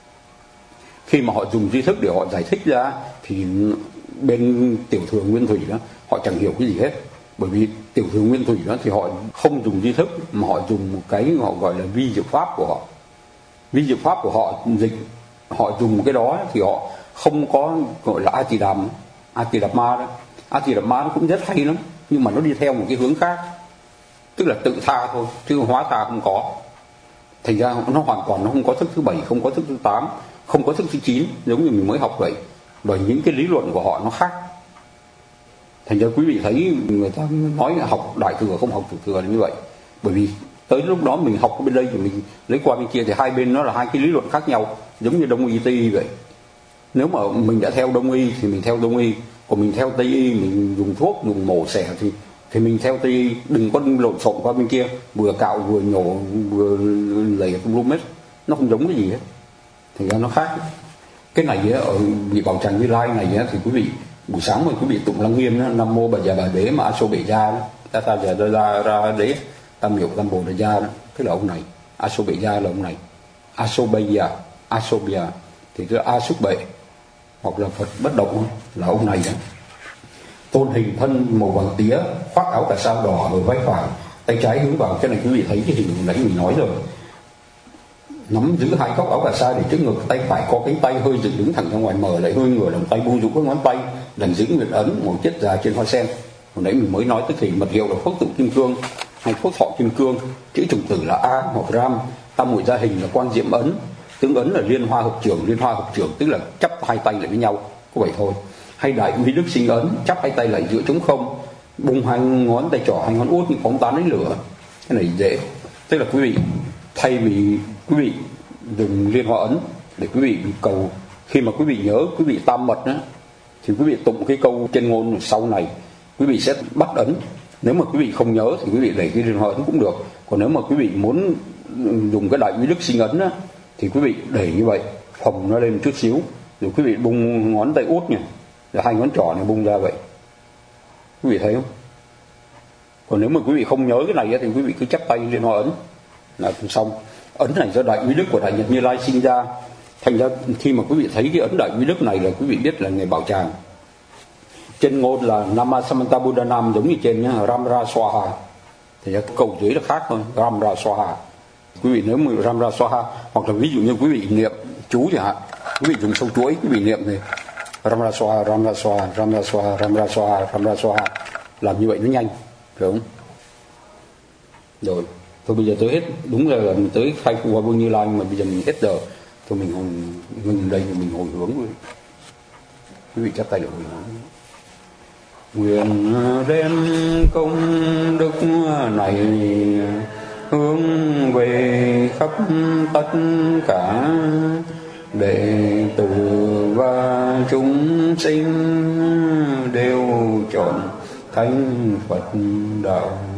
Khi mà họ dùng duy thức để họ giải thích ra thì bên Tiểu Thừa Nguyên Thủy đó họ chẳng hiểu cái gì hết. Bởi vì Tiểu Thừa Nguyên Thủy đó thì họ không dùng duy thức, mà họ dùng một cái họ gọi là vi diệu pháp của họ. Vi diệu pháp của họ dịch, họ dùng một cái đó thì họ không có gọi là Atidama đó. Atidama nó cũng rất hay lắm, nhưng mà nó đi theo một cái hướng khác, tức là tự tha thôi, chứ hóa tha không có. Thành ra nó hoàn toàn nó không có thức thứ 7, không có thức thứ 8, không có thức thứ 9, giống như mình mới học vậy. Bởi những cái lý luận của họ nó khác. Thành ra quý vị thấy người ta nói học Đại Thừa không học Tiểu Thừa là như vậy. Bởi vì tới lúc đó mình học bên đây thì mình lấy qua bên kia, thì hai bên nó là hai cái lý luận khác nhau, giống như Đông y Tây y vậy. Nếu mà mình đã theo Đông y thì mình theo Đông y, còn mình theo Tây y, mình dùng thuốc, dùng mổ xẻ thì mình theo Tây y. Đừng có lộn xộn qua bên kia, vừa cạo vừa nhổ vừa lầy tùm lum hết, nó không giống cái gì hết. Thành ra nó khác. Cái này ở vị Bảo Tràng Như Lai này thì quý vị buổi sáng mà quý vị tụng Lăng Nghiêm đó, Nam mô Bà Già Bà Đế mà Aso Bệ Gia đó, ta ra đế tam miệu tam bồ Đề Gia đó, tức là ông này. Aso Bệ Gia là ông này, Aso Baya thì tức là A Xúc Bệ, hoặc là Phật Bất Động là ông này đó. Tôn hình thân màu vàng tía, khoác áo cà sa đỏ ở vai phải, tay trái hướng vào. Cái này quý vị thấy cái hình nãy mình nói rồi, nắm giữ hai góc áo cà sa để trước ngực, tay phải có cánh tay hơi dựng đứng thẳng ra ngoài, mở lại hơi ngửa lòng tay, buông rũ các ngón tay, đành giữ nguyện ấn, ngồi chết già trên hoa sen. Hồi nãy mình mới nói tức thì mật hiệu là Phước Tụ Kim Cương hay Phước Thọ Kim Cương, chữ chủng tử là A hoặc Ram, tam muội gia hình là Quan Diệm Ấn, tướng ấn là Liên Hoa Hợp Trưởng. Liên Hoa Hợp Trưởng tức là chắp hai tay lại với nhau, có vậy thôi. Hay Đại Uy Đức Sinh Ấn, chắp hai tay lại giữa trống không, bung hai ngón tay trỏ hai ngón út như phóng tán lấy lửa. Cái này dễ, tức là quý vị thay vì quý vị dùng Liên Hoa Ấn để quý vị cầu, khi mà quý vị nhớ quý vị tam mật đó, thì quý vị tụng cái câu trên ngôn sau này, quý vị sẽ bắt ấn. Nếu mà quý vị không nhớ thì quý vị để cái Liên Hoa Ấn cũng được. Còn nếu mà quý vị muốn dùng cái Đại Uy Đức Sinh Ấn đó, thì quý vị để như vậy, phồng nó lên một chút xíu, rồi quý vị bung ngón tay út nhỉ, rồi hai ngón trỏ này bung ra vậy. Quý vị thấy không? Còn nếu mà quý vị không nhớ cái này thì quý vị cứ chắp tay lên hoa ấn là xong. Ấn này do đại uy đức của Đại Nhật Như Lai sinh ra, thành ra khi mà quý vị thấy cái ấn đại uy đức này là quý vị biết là người Bảo Tràng. Trên ngôn là Nama Samanta Buddha Nam giống như trên nhá, Ramra Swaha. Thì cái câu dưới là khác thôi, Ramra Swaha. Quý vị nếu mà Ramra Swaha, hoặc là ví dụ như quý vị niệm chú chẳng hạn, quý vị dùng sâu chuỗi quý vị niệm thì Ramra Swaha, Ramra Swaha, Ramra Swaha, Ramra Swaha, Ramra Swaha, làm như vậy nó nhanh, phải không? Rồi, thôi bây giờ tới hết, đúng là mình tới khai khu Hoa Vương Như Lai, mà bây giờ mình hết giờ, thôi mình đây thì mình hồi hướng quý vị chắp tay được mình nói. Nguyện đem công đức này hướng về khắp tất cả đệ tử và chúng sinh đều chọn thánh Phật đạo.